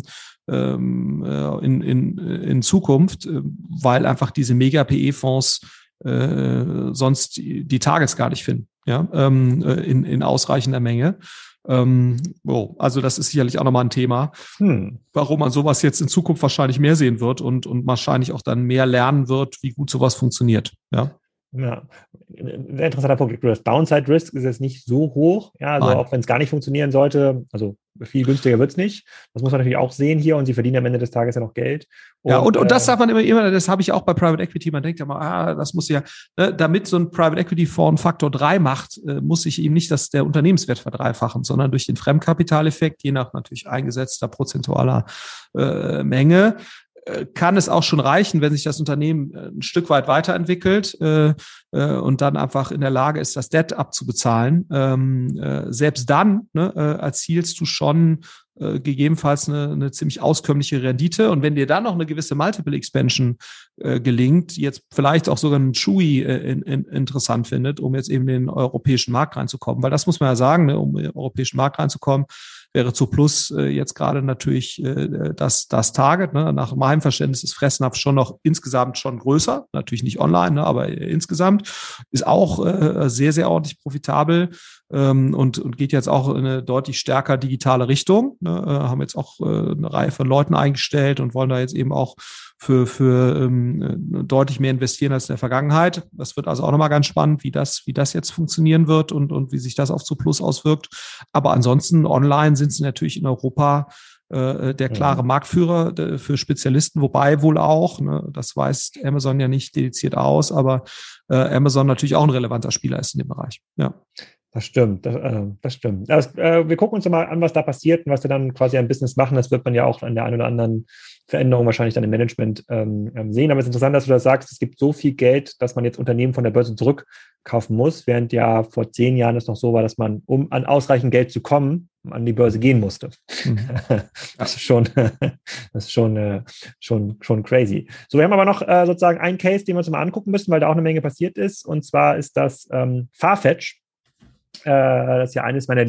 ähm, in, in, in Zukunft, weil einfach diese Mega-P E-Fonds äh, sonst die, die Targets gar nicht finden, ja, ähm, in, in ausreichender Menge. Ähm, oh, also das ist sicherlich auch nochmal ein Thema, hm. warum man sowas jetzt in Zukunft wahrscheinlich mehr sehen wird und, und wahrscheinlich auch dann mehr lernen wird, wie gut sowas funktioniert, ja. Ja, ein sehr interessanter Punkt. Das Downside Risk ist jetzt nicht so hoch. Ja, also Nein. Auch wenn es gar nicht funktionieren sollte, also viel günstiger wird es nicht. Das muss man natürlich auch sehen hier und sie verdienen am Ende des Tages ja noch Geld. Und, ja, und, und das darf man immer, immer, das habe ich auch bei Private Equity. Man denkt ja mal, ah, das muss ja, ne, damit so ein Private Equity Fonds Faktor drei macht, äh, muss sich eben nicht das, der Unternehmenswert verdreifachen, sondern durch den Fremdkapitaleffekt, je nach natürlich eingesetzter prozentualer äh, Menge, kann es auch schon reichen, wenn sich das Unternehmen ein Stück weit weiterentwickelt äh, äh, und dann einfach in der Lage ist, das Debt abzubezahlen. Ähm, äh, selbst dann ne, äh, erzielst du schon äh, gegebenenfalls eine, eine ziemlich auskömmliche Rendite. Und wenn dir dann noch eine gewisse Multiple Expansion äh, gelingt, jetzt vielleicht auch sogar ein Chewy äh, in, in, interessant findet, um jetzt eben in den europäischen Markt reinzukommen. Weil das muss man ja sagen, ne, um in den europäischen Markt reinzukommen, wäre Zooplus äh, jetzt gerade natürlich äh, das, das Target. Ne? Nach meinem Verständnis ist Fressnapf schon noch insgesamt schon größer. Natürlich nicht online, ne? aber äh, insgesamt ist auch äh, sehr, sehr ordentlich profitabel ähm, und, und geht jetzt auch in eine deutlich stärker digitale Richtung. Ne? Äh, haben jetzt auch äh, eine Reihe von Leuten eingestellt und wollen da jetzt eben auch für, für ähm, deutlich mehr investieren als in der Vergangenheit. Das wird also auch nochmal ganz spannend, wie das, wie das jetzt funktionieren wird und, und wie sich das auf Zooplus auswirkt. Aber ansonsten online sind sie natürlich in Europa äh, der klare mhm. Marktführer de, für Spezialisten, wobei wohl auch, ne, das weist Amazon ja nicht dediziert aus, aber äh, Amazon natürlich auch ein relevanter Spieler ist in dem Bereich. Ja. Das stimmt, das, äh, das stimmt. Das, äh, wir gucken uns mal an, was da passiert und was wir dann quasi ein Business machen. Das wird man ja auch an der einen oder anderen Veränderung wahrscheinlich dann im Management ähm, sehen. Aber es ist interessant, dass du das sagst, es gibt so viel Geld, dass man jetzt Unternehmen von der Börse zurückkaufen muss, während ja vor zehn Jahren es noch so war, dass man, um an ausreichend Geld zu kommen, an die Börse gehen musste. Mhm. Das ist schon, das ist schon, äh, schon, schon crazy. So, wir haben aber noch äh, sozusagen einen Case, den wir uns mal angucken müssen, weil da auch eine Menge passiert ist. Und zwar ist das ähm, Farfetch. Das ist ja eines meiner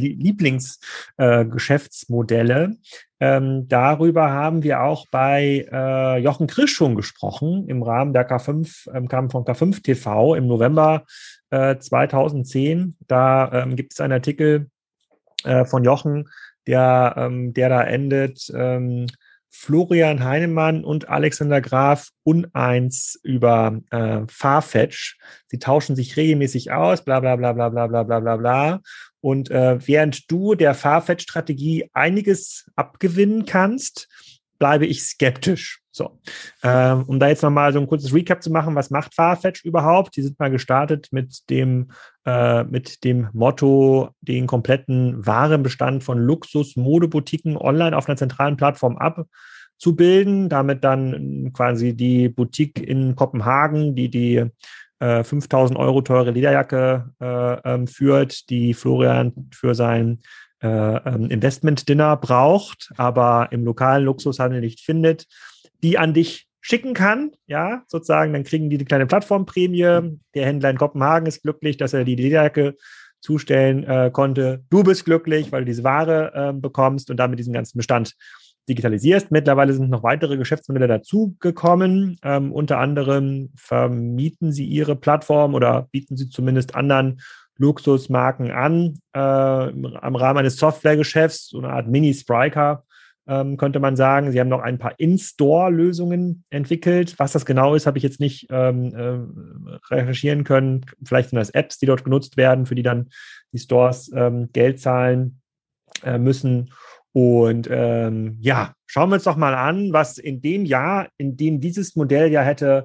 Lieblingsgeschäftsmodelle. Äh, ähm, darüber haben wir auch bei äh, Jochen Krisch schon gesprochen im Rahmen der K fünf, ähm, kam von K fünf T V im November äh, zweitausendzehn. Da ähm, gibt es einen Artikel äh, von Jochen, der, ähm, der da endet. Ähm, Florian Heinemann und Alexander Graf uneins über äh, Farfetch. Sie tauschen sich regelmäßig aus, bla bla bla bla bla bla bla bla bla. Und äh, während du der Farfetch-Strategie einiges abgewinnen kannst, bleibe ich skeptisch. So, ähm, um da jetzt nochmal so ein kurzes Recap zu machen, was macht Farfetch überhaupt? Die sind mal gestartet mit dem, äh, mit dem Motto, den kompletten Warenbestand von Luxus-Modeboutiquen online auf einer zentralen Plattform abzubilden, damit dann quasi die Boutique in Kopenhagen, die die äh, fünftausend Euro teure Lederjacke äh, ähm, führt, die Florian für sein äh, Investment-Dinner braucht, aber im lokalen Luxushandel nicht findet, die an dich schicken kann, ja, sozusagen, dann kriegen die eine kleine Plattformprämie. Der Händler in Kopenhagen ist glücklich, dass er die Lederjacke zustellen äh, konnte. Du bist glücklich, weil du diese Ware äh, bekommst und damit diesen ganzen Bestand digitalisierst. Mittlerweile sind noch weitere Geschäftsmodelle dazugekommen. Ähm, unter anderem vermieten sie ihre Plattform oder bieten sie zumindest anderen Luxusmarken an, äh, am Rahmen eines Softwaregeschäfts, so eine Art Mini-Spryker, ähm, könnte man sagen. Sie haben noch ein paar In-Store-Lösungen entwickelt. Was das genau ist, habe ich jetzt nicht ähm, äh, recherchieren können. Vielleicht sind das Apps, die dort genutzt werden, für die dann die Stores ähm, Geld zahlen äh, müssen. Und ähm, ja, schauen wir uns doch mal an, was in dem Jahr, in dem dieses Modell ja hätte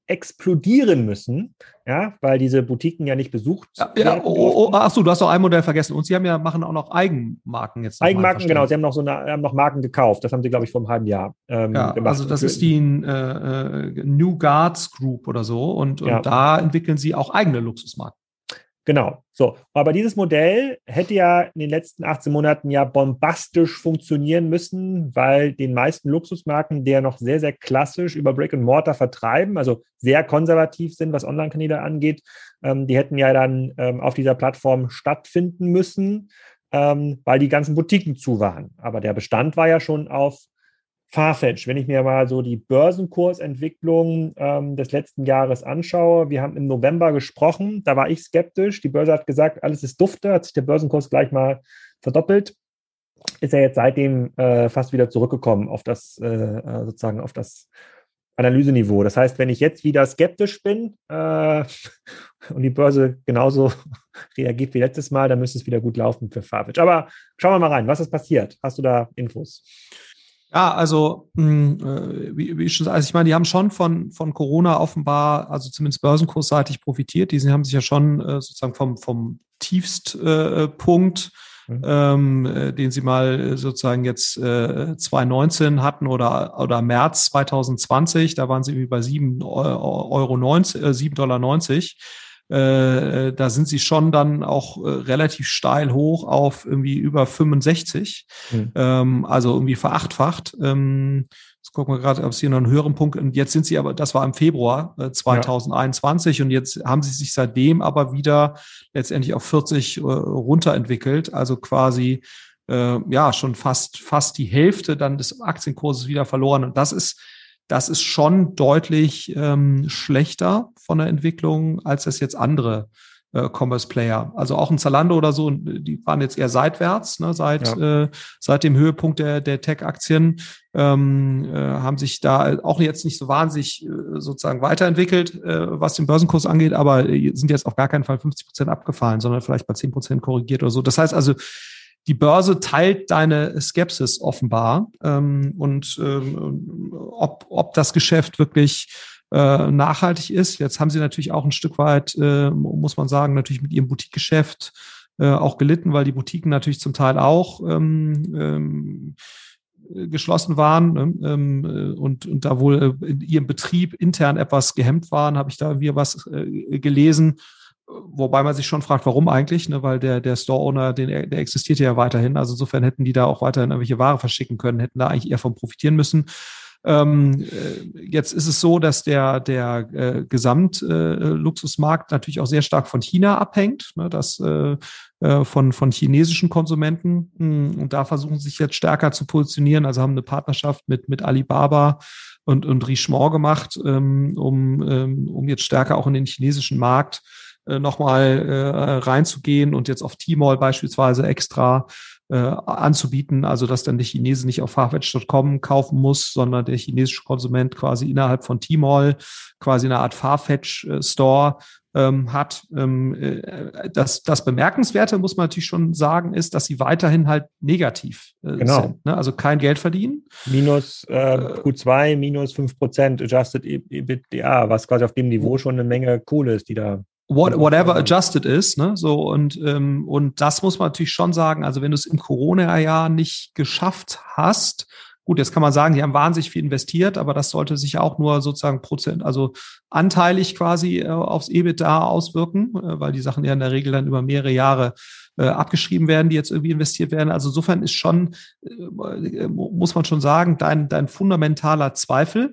explodieren müssen, ja, weil diese Boutiquen ja nicht besucht ja, ja, werden. Oh, oh, ach so, du hast noch ein Modell vergessen. Und sie haben ja, machen auch noch Eigenmarken jetzt. Noch Eigenmarken, genau. Sie haben noch so eine, haben noch Marken gekauft. Das haben sie, glaube ich, vor einem halben Jahr ähm, ja, gemacht. also das ist die äh, New Guards Group oder so. Und, und ja. da entwickeln sie auch eigene Luxusmarken. Genau, so. Aber dieses Modell hätte ja in den letzten achtzehn Monaten ja bombastisch funktionieren müssen, weil den meisten Luxusmarken, die ja noch sehr, sehr klassisch über Brick and Mortar vertreiben, also sehr konservativ sind, was Online-Kanäle angeht, ähm, die hätten ja dann ähm, auf dieser Plattform stattfinden müssen, ähm, weil die ganzen Boutiquen zu waren. Aber der Bestand war ja schon auf Farfetch. Wenn ich mir mal so die Börsenkursentwicklung ähm, des letzten Jahres anschaue, wir haben im November gesprochen, da war ich skeptisch. Die Börse hat gesagt, alles ist dufte, hat sich der Börsenkurs gleich mal verdoppelt. Ist er jetzt seitdem äh, fast wieder zurückgekommen auf das äh, sozusagen auf das Analyseniveau. Das heißt, wenn ich jetzt wieder skeptisch bin äh, und die Börse genauso reagiert wie letztes Mal, dann müsste es wieder gut laufen für Farfetch. Aber schauen wir mal rein, was ist passiert? Hast du da Infos? Ja, also mh, wie, wie ich schon sage, also ich meine, die haben schon von von Corona offenbar, also zumindest börsenkursseitig profitiert. Die haben sich ja schon äh, sozusagen vom vom Tiefstpunkt, äh, mhm. ähm, den sie mal sozusagen jetzt äh, zwanzig neunzehn hatten oder oder März zwanzig zwanzig, da waren sie irgendwie bei sieben Euro neunzig, äh, sieben Dollar neunzig. Äh, da sind sie schon dann auch äh, relativ steil hoch auf irgendwie über fünfundsechzig, mhm. ähm, also irgendwie verachtfacht. Ähm, jetzt gucken wir gerade, ob es hier noch einen höheren Punkt, und jetzt sind sie aber, das war im Februar äh, zwanzig einundzwanzig, ja. Und jetzt haben sie sich seitdem aber wieder letztendlich auf vierzig äh, runterentwickelt, also quasi äh, ja schon fast fast die Hälfte dann des Aktienkurses wieder verloren, und das ist Das ist schon deutlich ähm, schlechter von der Entwicklung, als das jetzt andere äh, Commerce-Player. Also auch ein Zalando oder so, die waren jetzt eher seitwärts, ne, seit, ja. äh, seit dem Höhepunkt der, der Tech-Aktien, ähm, äh, haben sich da auch jetzt nicht so wahnsinnig äh, sozusagen weiterentwickelt, äh, was den Börsenkurs angeht, aber sind jetzt auf gar keinen Fall fünfzig Prozent abgefallen, sondern vielleicht bei zehn Prozent korrigiert oder so. Das heißt also, die Börse teilt deine Skepsis offenbar, ähm, und ähm, ob, ob das Geschäft wirklich äh, nachhaltig ist. Jetzt haben sie natürlich auch ein Stück weit, äh, muss man sagen, natürlich mit ihrem Boutique-Geschäft äh, auch gelitten, weil die Boutiquen natürlich zum Teil auch ähm, ähm, geschlossen waren, ne? ähm, und, und da wohl in ihrem Betrieb intern etwas gehemmt waren, habe ich da irgendwie was äh, gelesen. Wobei man sich schon fragt, warum eigentlich, ne? Weil der, der Store-Owner, den, der existiert ja weiterhin. Also insofern hätten die da auch weiterhin irgendwelche Ware verschicken können, hätten da eigentlich eher von profitieren müssen. Ähm, jetzt ist es so, dass der, der äh, Gesamtluxusmarkt äh, natürlich auch sehr stark von China abhängt, ne? Das äh, von, von chinesischen Konsumenten. Und da versuchen sie sich jetzt stärker zu positionieren. Also haben eine Partnerschaft mit, mit Alibaba und, und Richemont gemacht, ähm, um, ähm, um jetzt stärker auch in den chinesischen Markt nochmal äh, reinzugehen und jetzt auf Tmall beispielsweise extra äh, anzubieten, also dass dann der Chinese nicht auf farfetch Punkt com kaufen muss, sondern der chinesische Konsument quasi innerhalb von Tmall quasi eine Art Farfetch-Store ähm, hat. Ähm, äh, das, das Bemerkenswerte, muss man natürlich schon sagen, ist, dass sie weiterhin halt negativ äh, genau. sind. Ne? Also kein Geld verdienen. Minus äh, Q zwei, minus fünf Prozent Adjusted EBITDA, was quasi auf dem Niveau schon eine Menge Kohle ist, die da What, whatever adjusted ist, ne, so, und, ähm, und das muss man natürlich schon sagen, also wenn du es im Corona-Jahr nicht geschafft hast, gut, jetzt kann man sagen, die haben wahnsinnig viel investiert, aber das sollte sich auch nur sozusagen Prozent, also anteilig quasi äh, aufs EBITDA auswirken, äh, weil die Sachen ja in der Regel dann über mehrere Jahre äh, abgeschrieben werden, die jetzt irgendwie investiert werden. Also insofern ist schon, äh, muss man schon sagen, dein, dein fundamentaler Zweifel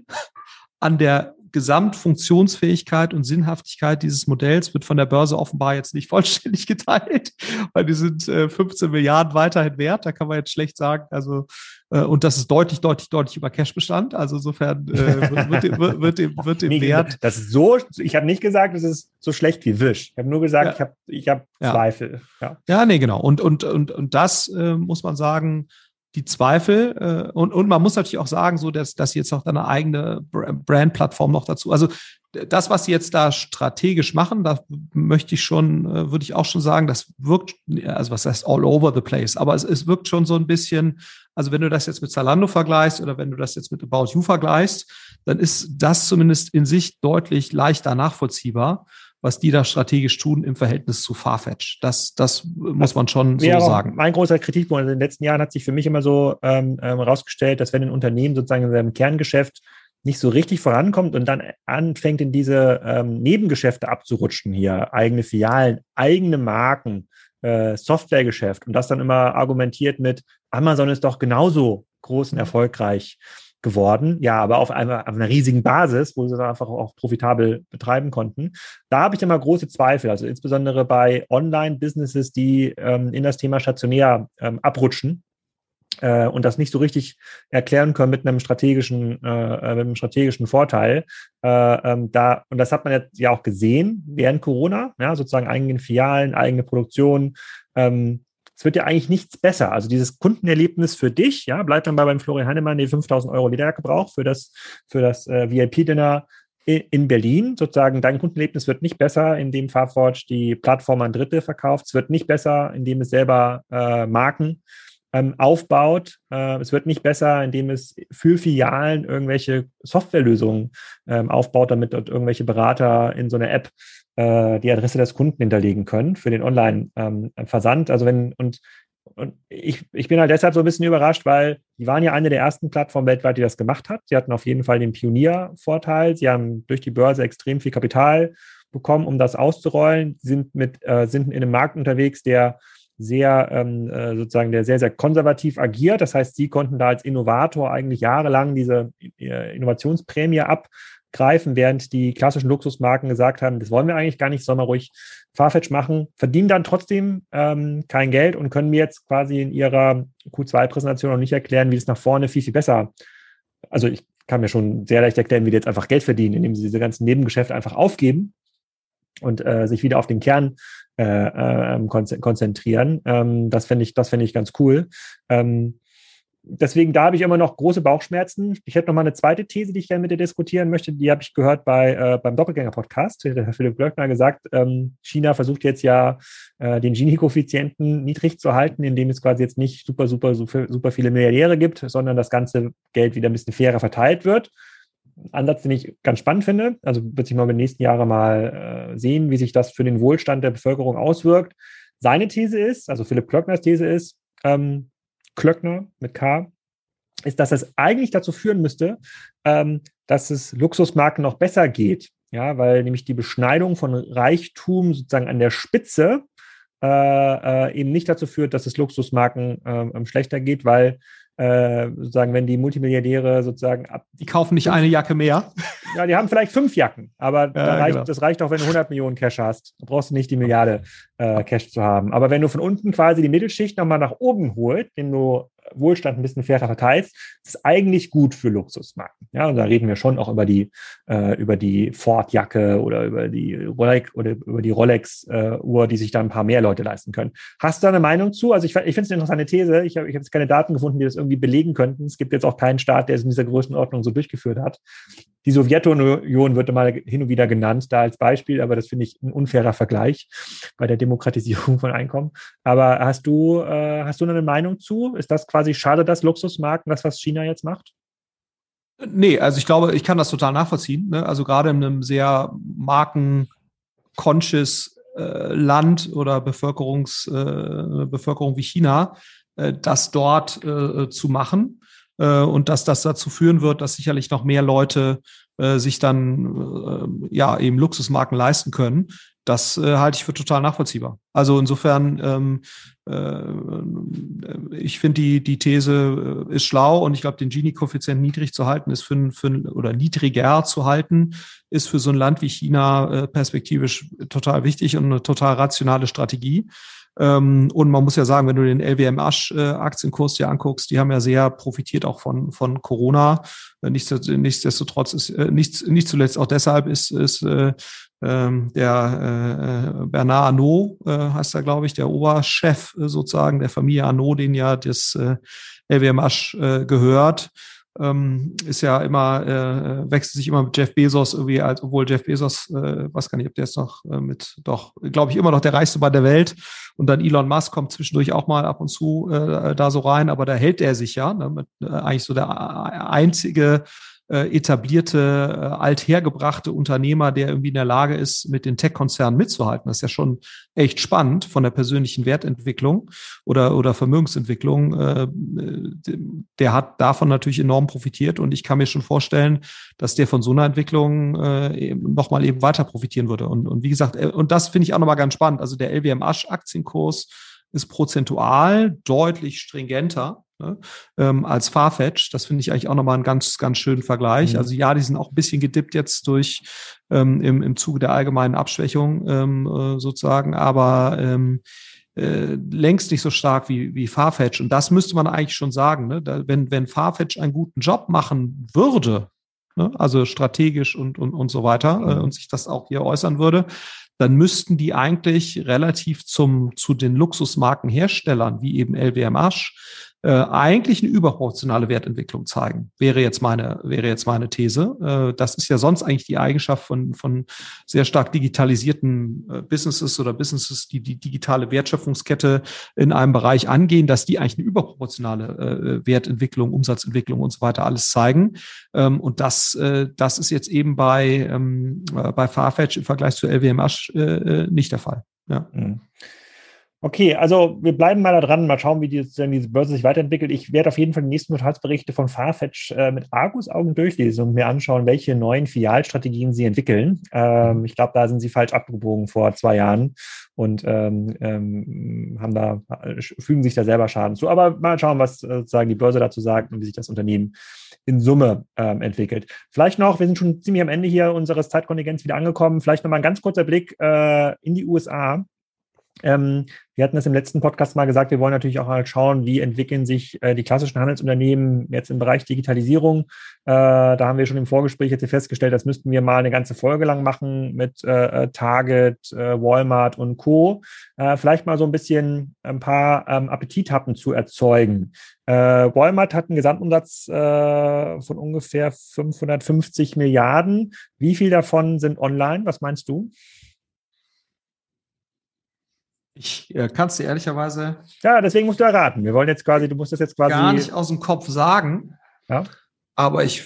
an der Gesamtfunktionsfähigkeit und Sinnhaftigkeit dieses Modells wird von der Börse offenbar jetzt nicht vollständig geteilt, weil die sind äh, fünfzehn Milliarden weiterhin wert. Da kann man jetzt schlecht sagen, also äh, und das ist deutlich, deutlich, deutlich über Cashbestand. Also insofern äh, wird, dem, wird, wird dem, wird dem nee, Wert. Das ist so. Ich habe nicht gesagt, es ist so schlecht wie Wish. Ich habe nur gesagt, ja. ich habe, ich habe ja. Zweifel. Ja. ja, nee, genau. Und und und und das äh, muss man sagen. Die Zweifel äh, und, und man muss natürlich auch sagen, so dass, dass jetzt auch eine eigene Brand-Plattform noch dazu, also das, was sie jetzt da strategisch machen, da möchte ich schon, würde ich auch schon sagen, das wirkt, also was heißt all over the place, aber es, es wirkt schon so ein bisschen, also wenn du das jetzt mit Zalando vergleichst oder wenn du das jetzt mit About You vergleichst, dann ist das zumindest in sich deutlich leichter nachvollziehbar, was die da strategisch tun im Verhältnis zu Farfetch. Das, das muss man schon so sagen. Mein großer Kritikpunkt in den letzten Jahren hat sich für mich immer so ähm, herausgestellt, dass wenn ein Unternehmen sozusagen in seinem Kerngeschäft nicht so richtig vorankommt und dann anfängt, in diese ähm, Nebengeschäfte abzurutschen hier, eigene Filialen, eigene Marken, äh, Softwaregeschäft und das dann immer argumentiert mit, Amazon ist doch genauso groß und erfolgreich geworden, ja, aber auf einer, auf einer riesigen Basis, wo sie das einfach auch profitabel betreiben konnten. Da habe ich immer große Zweifel, also insbesondere bei Online-Businesses, die ähm, in das Thema stationär ähm, abrutschen äh, und das nicht so richtig erklären können mit einem strategischen, äh, mit einem strategischen Vorteil. Äh, ähm, da, und das hat man jetzt ja auch gesehen während Corona, ja, sozusagen eigene Filialen, eigene Produktion. Ähm, Es wird ja eigentlich nichts besser. Also dieses Kundenerlebnis für dich, ja, bleibt dann bei beim Florian Heinemann, die fünftausend Euro Lederjacke braucht für das, für das äh, V I P-Dinner in Berlin. Sozusagen dein Kundenerlebnis wird nicht besser, indem Farfetch die Plattform an Dritte verkauft. Es wird nicht besser, indem es selber äh, Marken ähm, aufbaut. Äh, es wird nicht besser, indem es für Filialen irgendwelche Softwarelösungen ähm, aufbaut, damit dort irgendwelche Berater in so einer App die Adresse des Kunden hinterlegen können für den Online-Versand. Ähm, also wenn, und, und ich, ich bin halt deshalb so ein bisschen überrascht, weil die waren ja eine der ersten Plattformen weltweit, die das gemacht hat. Sie hatten auf jeden Fall den Pioniervorteil. Sie haben durch die Börse extrem viel Kapital bekommen, um das auszurollen, sind mit, äh, sind in einem Markt unterwegs, der sehr, ähm, sozusagen, der sehr, sehr konservativ agiert. Das heißt, sie konnten da als Innovator eigentlich jahrelang diese äh, Innovationsprämie ab greifen, während die klassischen Luxusmarken gesagt haben, das wollen wir eigentlich gar nicht, sollen wir ruhig Farfetch machen, verdienen dann trotzdem ähm, kein Geld und können mir jetzt quasi in ihrer Q zwei Präsentation noch nicht erklären, wie es nach vorne viel, viel besser, also ich kann mir schon sehr leicht erklären, wie die jetzt einfach Geld verdienen, indem sie diese ganzen Nebengeschäfte einfach aufgeben und äh, sich wieder auf den Kern äh, äh, konzentrieren. Ähm, das fände ich, das fände ich ganz cool. Ähm, Deswegen, da habe ich immer noch große Bauchschmerzen. Ich hätte noch mal eine zweite These, die ich gerne mit dir diskutieren möchte. Die habe ich gehört bei äh, beim Doppelgänger-Podcast. Der Herr Philipp Glöckner gesagt, ähm, China versucht jetzt ja, äh, den Gini-Koeffizienten niedrig zu halten, indem es quasi jetzt nicht super, super, super, super viele Milliardäre gibt, sondern das ganze Geld wieder ein bisschen fairer verteilt wird. Ein Ansatz, den ich ganz spannend finde. Also wird sich mal in den nächsten Jahren mal äh, sehen, wie sich das für den Wohlstand der Bevölkerung auswirkt. Seine These ist, also Philipp Glöckners These ist, ähm, Klöckner mit K, ist, dass es eigentlich dazu führen müsste, ähm, dass es Luxusmarken noch besser geht. Ja, weil nämlich die Beschneidung von Reichtum sozusagen an der Spitze äh, äh, eben nicht dazu führt, dass es Luxusmarken äh, schlechter geht, weil äh, sozusagen, wenn die Multimilliardäre sozusagen ab. Die kaufen nicht eine Jacke mehr. Ja, die haben vielleicht fünf Jacken, aber ja, da reicht, genau. das reicht auch, wenn du hundert Millionen Cash hast. Da brauchst du nicht die Milliarde äh, Cash zu haben. Aber wenn du von unten quasi die Mittelschicht nochmal nach oben holst, den du Wohlstand ein bisschen fairer verteilst, ist es eigentlich gut für Luxusmarken. Ja, und da reden wir schon auch über die äh, über die Ford-Jacke oder über die Rolex oder über die Rolex-Uhr, äh, die sich da ein paar mehr Leute leisten können. Hast du da eine Meinung zu? Also ich, ich finde es eine interessante These. Ich habe ich hab jetzt keine Daten gefunden, die das irgendwie belegen könnten. Es gibt jetzt auch keinen Staat, der es in dieser Größenordnung so durchgeführt hat. Die Sowjetunion wird mal hin und wieder genannt, da als Beispiel, aber das finde ich ein unfairer Vergleich bei der Demokratisierung von Einkommen. Aber hast du, äh, hast du eine Meinung zu? Ist das quasi schade, dass Luxusmarken, das, was China jetzt macht? Nee, also ich glaube, ich kann das total nachvollziehen. Ne? Also gerade in einem sehr marken-conscious äh, Land oder Bevölkerungs, äh, Bevölkerung wie China, äh, das dort äh, zu machen. Und dass das dazu führen wird, dass sicherlich noch mehr Leute äh, sich dann äh, ja eben Luxusmarken leisten können. Das äh, halte ich für total nachvollziehbar. Also insofern, ähm, äh, ich finde die die These äh, ist schlau und ich glaube, den Gini-Koeffizient niedrig zu halten ist für, für oder niedriger zu halten ist für so ein Land wie China äh, perspektivisch total wichtig und eine total rationale Strategie. Und man muss ja sagen, wenn du den L W M Asch-Aktienkurs dir anguckst, die haben ja sehr profitiert auch von, von Corona. Nichtsdestotrotz ist, nicht, nicht zuletzt auch deshalb ist, ist äh, der äh, Bernard Arnault, äh, heißt er, glaube ich, der Oberchef äh, sozusagen der Familie Arnault, den ja das äh, L W M Asch äh, gehört, ähm, ist ja immer, äh, wechselt sich immer mit Jeff Bezos irgendwie, als, obwohl Jeff Bezos, äh, weiß gar nicht, ob der jetzt noch äh, mit, doch, glaube ich, immer noch der reichste Mann der Welt. Und dann Elon Musk kommt zwischendurch auch mal ab und zu äh, da so rein, aber da hält er sich ja, ne, mit, äh, eigentlich so der einzige äh, etablierte, äh, althergebrachte Unternehmer, der irgendwie in der Lage ist, mit den Tech-Konzernen mitzuhalten. Das ist ja schon echt spannend von der persönlichen Wertentwicklung oder, oder Vermögensentwicklung. Äh, der hat davon natürlich enorm profitiert und ich kann mir schon vorstellen, dass der von so einer Entwicklung äh, nochmal eben weiter profitieren würde. Und, und wie gesagt, und das finde ich auch nochmal ganz spannend. Also der L W M Asch Aktienkurs ist prozentual deutlich stringenter, ne, ähm, als Farfetch. Das finde ich eigentlich auch nochmal einen ganz, ganz schönen Vergleich. Mhm. Also ja, die sind auch ein bisschen gedippt jetzt durch ähm, im, im Zuge der allgemeinen Abschwächung ähm, äh, sozusagen, aber ähm, äh, längst nicht so stark wie, wie Farfetch. Und das müsste man eigentlich schon sagen, ne? Da, wenn, wenn Farfetch einen guten Job machen würde, ne, also strategisch und, und, und so weiter, mhm. äh, und sich das auch hier äußern würde, dann müssten die eigentlich relativ zum, zu den Luxusmarkenherstellern, wie eben L W M Asch, äh, eigentlich eine überproportionale Wertentwicklung zeigen. Wäre jetzt meine, wäre jetzt meine These. Äh, das ist ja sonst eigentlich die Eigenschaft von, von sehr stark digitalisierten äh, Businesses oder Businesses, die die digitale Wertschöpfungskette in einem Bereich angehen, dass die eigentlich eine überproportionale äh, Wertentwicklung, Umsatzentwicklung und so weiter alles zeigen. Ähm, und das, äh, das ist jetzt eben bei, ähm, bei Farfetch im Vergleich zu L W M Asch äh, nicht der Fall. Ja. Mhm. Okay, also wir bleiben mal da dran, mal schauen, wie die, diese Börse sich weiterentwickelt. Ich werde auf jeden Fall die nächsten Quartalsberichte von Farfetch äh, mit Argusaugen durchlesen und mir anschauen, welche neuen Filialstrategien sie entwickeln. Ähm, ich glaube, da sind sie falsch abgebogen vor zwei Jahren und ähm, ähm, haben da, fügen sich da selber Schaden zu. Aber mal schauen, was sozusagen die Börse dazu sagt und wie sich das Unternehmen in Summe ähm, entwickelt. Vielleicht noch, wir sind schon ziemlich am Ende hier unseres Zeitkontingents wieder angekommen, vielleicht noch mal ein ganz kurzer Blick äh, in die U S A. Ähm, wir hatten das im letzten Podcast mal gesagt, wir wollen natürlich auch mal schauen, wie entwickeln sich äh, die klassischen Handelsunternehmen jetzt im Bereich Digitalisierung. Äh, da haben wir schon im Vorgespräch jetzt festgestellt, das müssten wir mal eine ganze Folge lang machen mit äh, Target, äh, Walmart und Co. Äh, vielleicht mal so ein bisschen ein paar ähm, Appetithappen zu erzeugen. Äh, Walmart hat einen Gesamtumsatz äh, von ungefähr fünfhundertfünfzig Milliarden. Wie viel davon sind online? Was meinst du? Ich äh, kann es dir ehrlicherweise. Ja, deswegen musst du erraten. Wir wollen jetzt quasi, du musst das jetzt quasi. Gar nicht aus dem Kopf sagen. Ja. Aber ich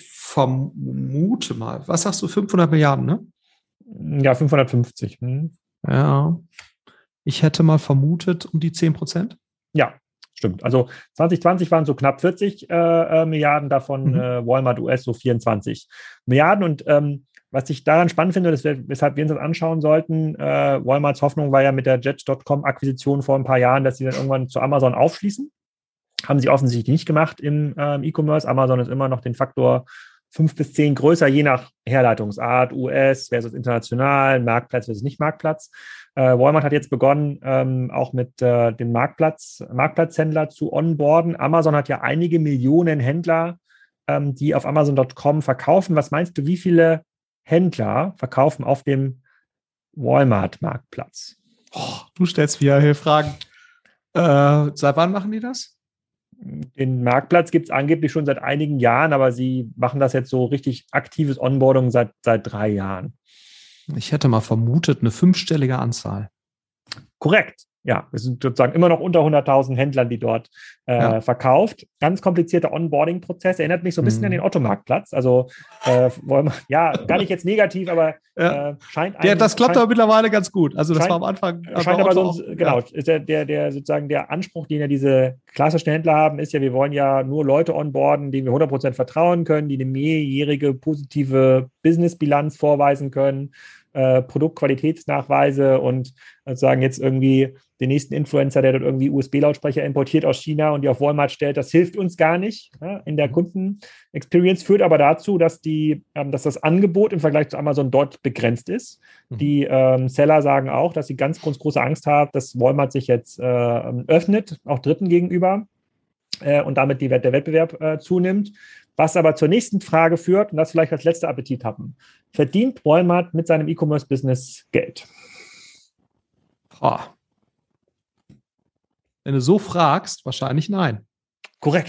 vermute mal. Was sagst du? fünfhundert Milliarden, ne? Ja, fünfhundertfünfzig. Hm. Ja. Ich hätte mal vermutet um die zehn Prozent. Ja, stimmt. Also zwanzig zwanzig waren so knapp vierzig äh, Milliarden, davon mhm. äh, Walmart U S so vierundzwanzig Milliarden. Und ähm, was ich daran spannend finde, das wär, weshalb wir uns das anschauen sollten, äh, Walmarts Hoffnung war ja mit der Jet Punkt com-Akquisition vor ein paar Jahren, dass sie dann irgendwann zu Amazon aufschließen. Haben sie offensichtlich nicht gemacht im ähm, E-Commerce. Amazon ist immer noch den Faktor fünf bis zehn größer, je nach Herleitungsart, U S versus international, Marktplatz versus nicht Marktplatz. Äh, Walmart hat jetzt begonnen, ähm, auch mit äh, dem Marktplatz, Marktplatzhändler zu onboarden. Amazon hat ja einige Millionen Händler, ähm, die auf Amazon Punkt com verkaufen. Was meinst du, wie viele Händler verkaufen auf dem Walmart-Marktplatz? Oh, du stellst wieder hier Fragen. Äh, seit wann machen die das? Den Marktplatz gibt es angeblich schon seit einigen Jahren, aber sie machen das jetzt so richtig aktives Onboarding seit, seit drei Jahren. Ich hätte mal vermutet, eine fünfstellige Anzahl. Korrekt. Ja, wir sind sozusagen immer noch unter hunderttausend Händlern, die dort äh, ja. verkauft. Ganz komplizierter Onboarding-Prozess. Erinnert mich so ein bisschen mhm. an den Otto-Marktplatz. Also, äh, wollen wir, ja, gar nicht jetzt negativ, aber ja. äh, scheint ein, ja, das klappt scheint, aber mittlerweile ganz gut. Also, das scheint, war am Anfang. Scheint aber so, auch, genau, ja. ist der, der, der sozusagen der Anspruch, den ja diese klassischen Händler haben, ist ja, wir wollen ja nur Leute onboarden, denen wir hundert Prozent vertrauen können, die eine mehrjährige positive Business-Bilanz vorweisen können. Äh, Produktqualitätsnachweise und sozusagen jetzt irgendwie den nächsten Influencer, der dort irgendwie U S B-Lautsprecher importiert aus China und die auf Walmart stellt, das hilft uns gar nicht ja, in der Kundenexperience, führt aber dazu, dass die, ähm, dass das Angebot im Vergleich zu Amazon dort begrenzt ist. Mhm. Die ähm, Seller sagen auch, dass sie ganz, ganz große Angst haben, dass Walmart sich jetzt äh, öffnet, auch Dritten gegenüber äh, und damit die, der Wettbewerb äh, zunimmt. Was aber zur nächsten Frage führt, und das vielleicht als letzter Appetit haben. Verdient Walmart mit seinem E-Commerce-Business Geld? Boah. Wenn du so fragst, wahrscheinlich nein. Korrekt.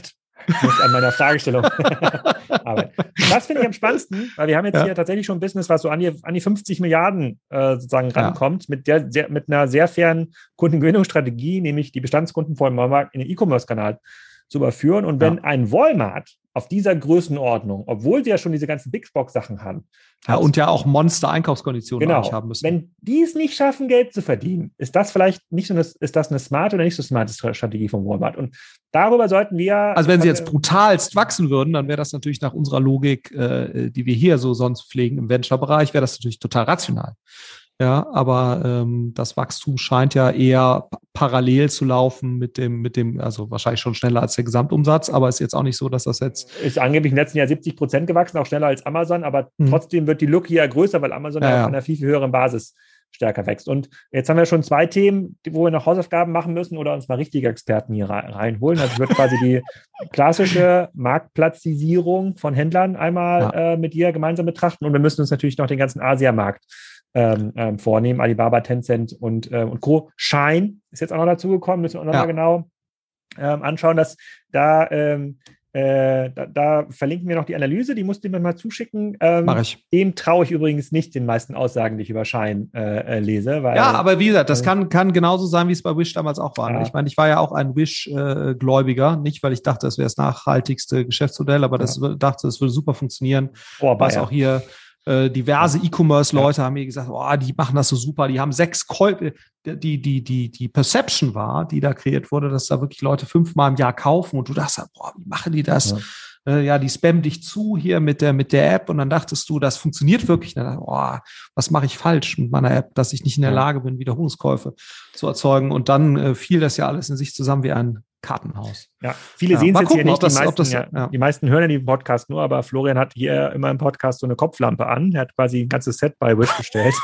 Ich muss an meiner Fragestellung arbeiten. Das finde ich am spannendsten, weil wir haben jetzt ja. hier tatsächlich schon ein Business, was so an die, an die fünfzig Milliarden äh, sozusagen rankommt, ja. mit, der, sehr, mit einer sehr fairen Kundengewinnungsstrategie, nämlich die Bestandskunden vor dem Walmart in den E-Commerce-Kanal zu überführen. Und wenn ja. ein Walmart auf dieser Größenordnung, obwohl sie ja schon diese ganzen Big-Box-Sachen haben. Ja, und ja auch Monster-Einkaufskonditionen genau, haben müssen. Wenn die es nicht schaffen, Geld zu verdienen, ist das vielleicht nicht so eine, ist das eine smarte oder nicht so smarte Strategie von Walmart. Und darüber sollten wir... Also wenn sie jetzt brutalst wachsen würden, dann wäre das natürlich nach unserer Logik, äh, die wir hier so sonst pflegen im Venture-Bereich, wäre das natürlich total rational. Ja, aber ähm, das Wachstum scheint ja eher p- parallel zu laufen mit dem, mit dem, also wahrscheinlich schon schneller als der Gesamtumsatz, aber ist jetzt auch nicht so, dass das jetzt... Ist angeblich im letzten Jahr siebzig Prozent gewachsen, auch schneller als Amazon, aber hm. trotzdem wird die Lücke ja größer, weil Amazon ja, ja auf einer viel, viel höheren Basis stärker wächst. Und jetzt haben wir schon zwei Themen, wo wir noch Hausaufgaben machen müssen oder uns mal richtige Experten hier reinholen. Also wird quasi die klassische Marktplatzisierung von Händlern einmal ja. äh, mit dir gemeinsam betrachten und wir müssen uns natürlich noch den ganzen Asiamarkt Ähm, ähm, vornehmen, Alibaba, Tencent und, äh, und Co. Shine ist jetzt auch noch dazugekommen, müssen wir auch noch ja. mal genau ähm, anschauen, dass da, ähm, äh, da, da verlinken wir noch die Analyse, die musst du mir mal zuschicken. Ähm, Mach ich. Dem traue ich übrigens nicht den meisten Aussagen, die ich über Shine äh, äh, lese. Weil, ja, aber wie gesagt, das äh, kann, kann genauso sein, wie es bei Wish damals auch war. Ja. Ich meine, ich war ja auch ein Wish-Gläubiger, äh, nicht, weil ich dachte, das wäre das nachhaltigste Geschäftsmodell, aber das ja. dachte, es würde super funktionieren, oh, was ja. auch hier diverse E-Commerce-Leute ja. haben mir gesagt, oh, die machen das so super, die haben sechs Käufe, die, die, die, die Perception war, die da kreiert wurde, dass da wirklich Leute fünfmal im Jahr kaufen und du dachtest, boah, wie machen die das? Ja, äh, ja die spammen dich zu hier mit der, mit der App und dann dachtest du, das funktioniert wirklich. Und dann dachte, oh, was mache ich falsch mit meiner App, dass ich nicht in der Lage bin, Wiederholungskäufe zu erzeugen und dann äh, fiel das ja alles in sich zusammen wie ein Kartenhaus. Ja, viele ja, sehen es jetzt gucken, hier nicht. Das, die, meisten, das, ja, ja. die meisten hören ja den Podcast nur, aber Florian hat hier immer im Podcast so eine Kopflampe an. Er hat quasi ein ganzes Set bei Wish bestellt.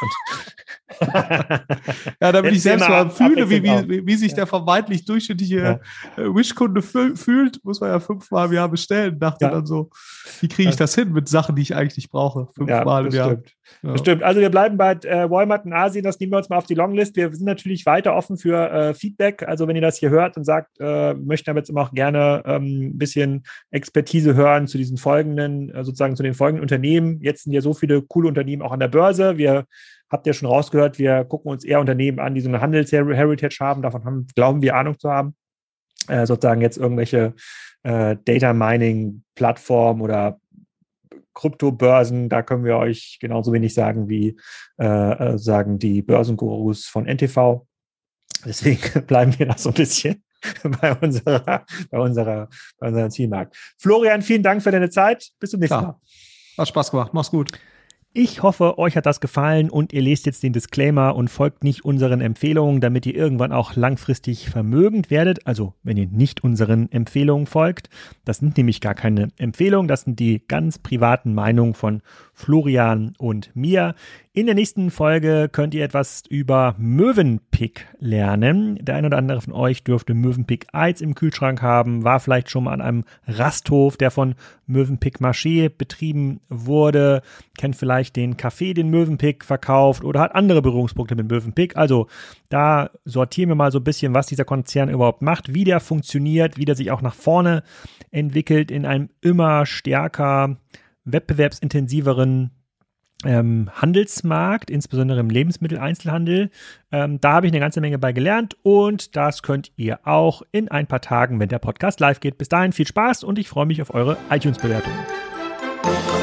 ja, damit ich selbst mal fühle, wie, wie, wie sich ja. der vermeintlich durchschnittliche ja. Wish-Kunde fühlt, muss man ja fünfmal im Jahr bestellen. Dachte ja. dann so, wie kriege ich das hin mit Sachen, die ich eigentlich nicht brauche? Fünfmal ja, im Jahr. Stimmt. Ja. Bestimmt. Also wir bleiben bei äh, Walmart in Asien, das nehmen wir uns mal auf die Longlist. Wir sind natürlich weiter offen für äh, Feedback. Also wenn ihr das hier hört und sagt, äh, möchten aber jetzt immer auch gerne ähm, ein bisschen Expertise hören zu diesen folgenden, äh, sozusagen zu den folgenden Unternehmen. Jetzt sind ja so viele coole Unternehmen auch an der Börse. Wir habt ja schon rausgehört, wir gucken uns eher Unternehmen an, die so eine Handels-Heritage haben. Davon haben, glauben wir Ahnung zu haben. Äh, sozusagen jetzt irgendwelche äh, Data-Mining-Plattformen oder Kryptobörsen, da können wir euch genauso wenig sagen wie äh, sagen die Börsengurus von N T V. Deswegen bleiben wir noch so ein bisschen bei unserer, bei unserer, bei unserem Zielmarkt. Florian, vielen Dank für deine Zeit. Bis zum nächsten Mal. Hat Spaß gemacht. Mach's gut. Ich hoffe, euch hat das gefallen und ihr lest jetzt den Disclaimer und folgt nicht unseren Empfehlungen, damit ihr irgendwann auch langfristig vermögend werdet. Also, wenn ihr nicht unseren Empfehlungen folgt. Das sind nämlich gar keine Empfehlungen, das sind die ganz privaten Meinungen von Florian und mir. In der nächsten Folge könnt ihr etwas über Mövenpick lernen. Der ein oder andere von euch dürfte Mövenpick Eis im Kühlschrank haben, war vielleicht schon mal an einem Rasthof, der von Mövenpick Marché betrieben wurde, kennt vielleicht den Café, den Mövenpick verkauft oder hat andere Berührungspunkte mit Mövenpick. Also da sortieren wir mal so ein bisschen, was dieser Konzern überhaupt macht, wie der funktioniert, wie der sich auch nach vorne entwickelt in einem immer stärker wettbewerbsintensiveren Ähm, Handelsmarkt, insbesondere im Lebensmitteleinzelhandel. Ähm, da habe ich eine ganze Menge bei gelernt und das könnt ihr auch in ein paar Tagen, wenn der Podcast live geht. Bis dahin viel Spaß und ich freue mich auf eure iTunes-Bewertungen.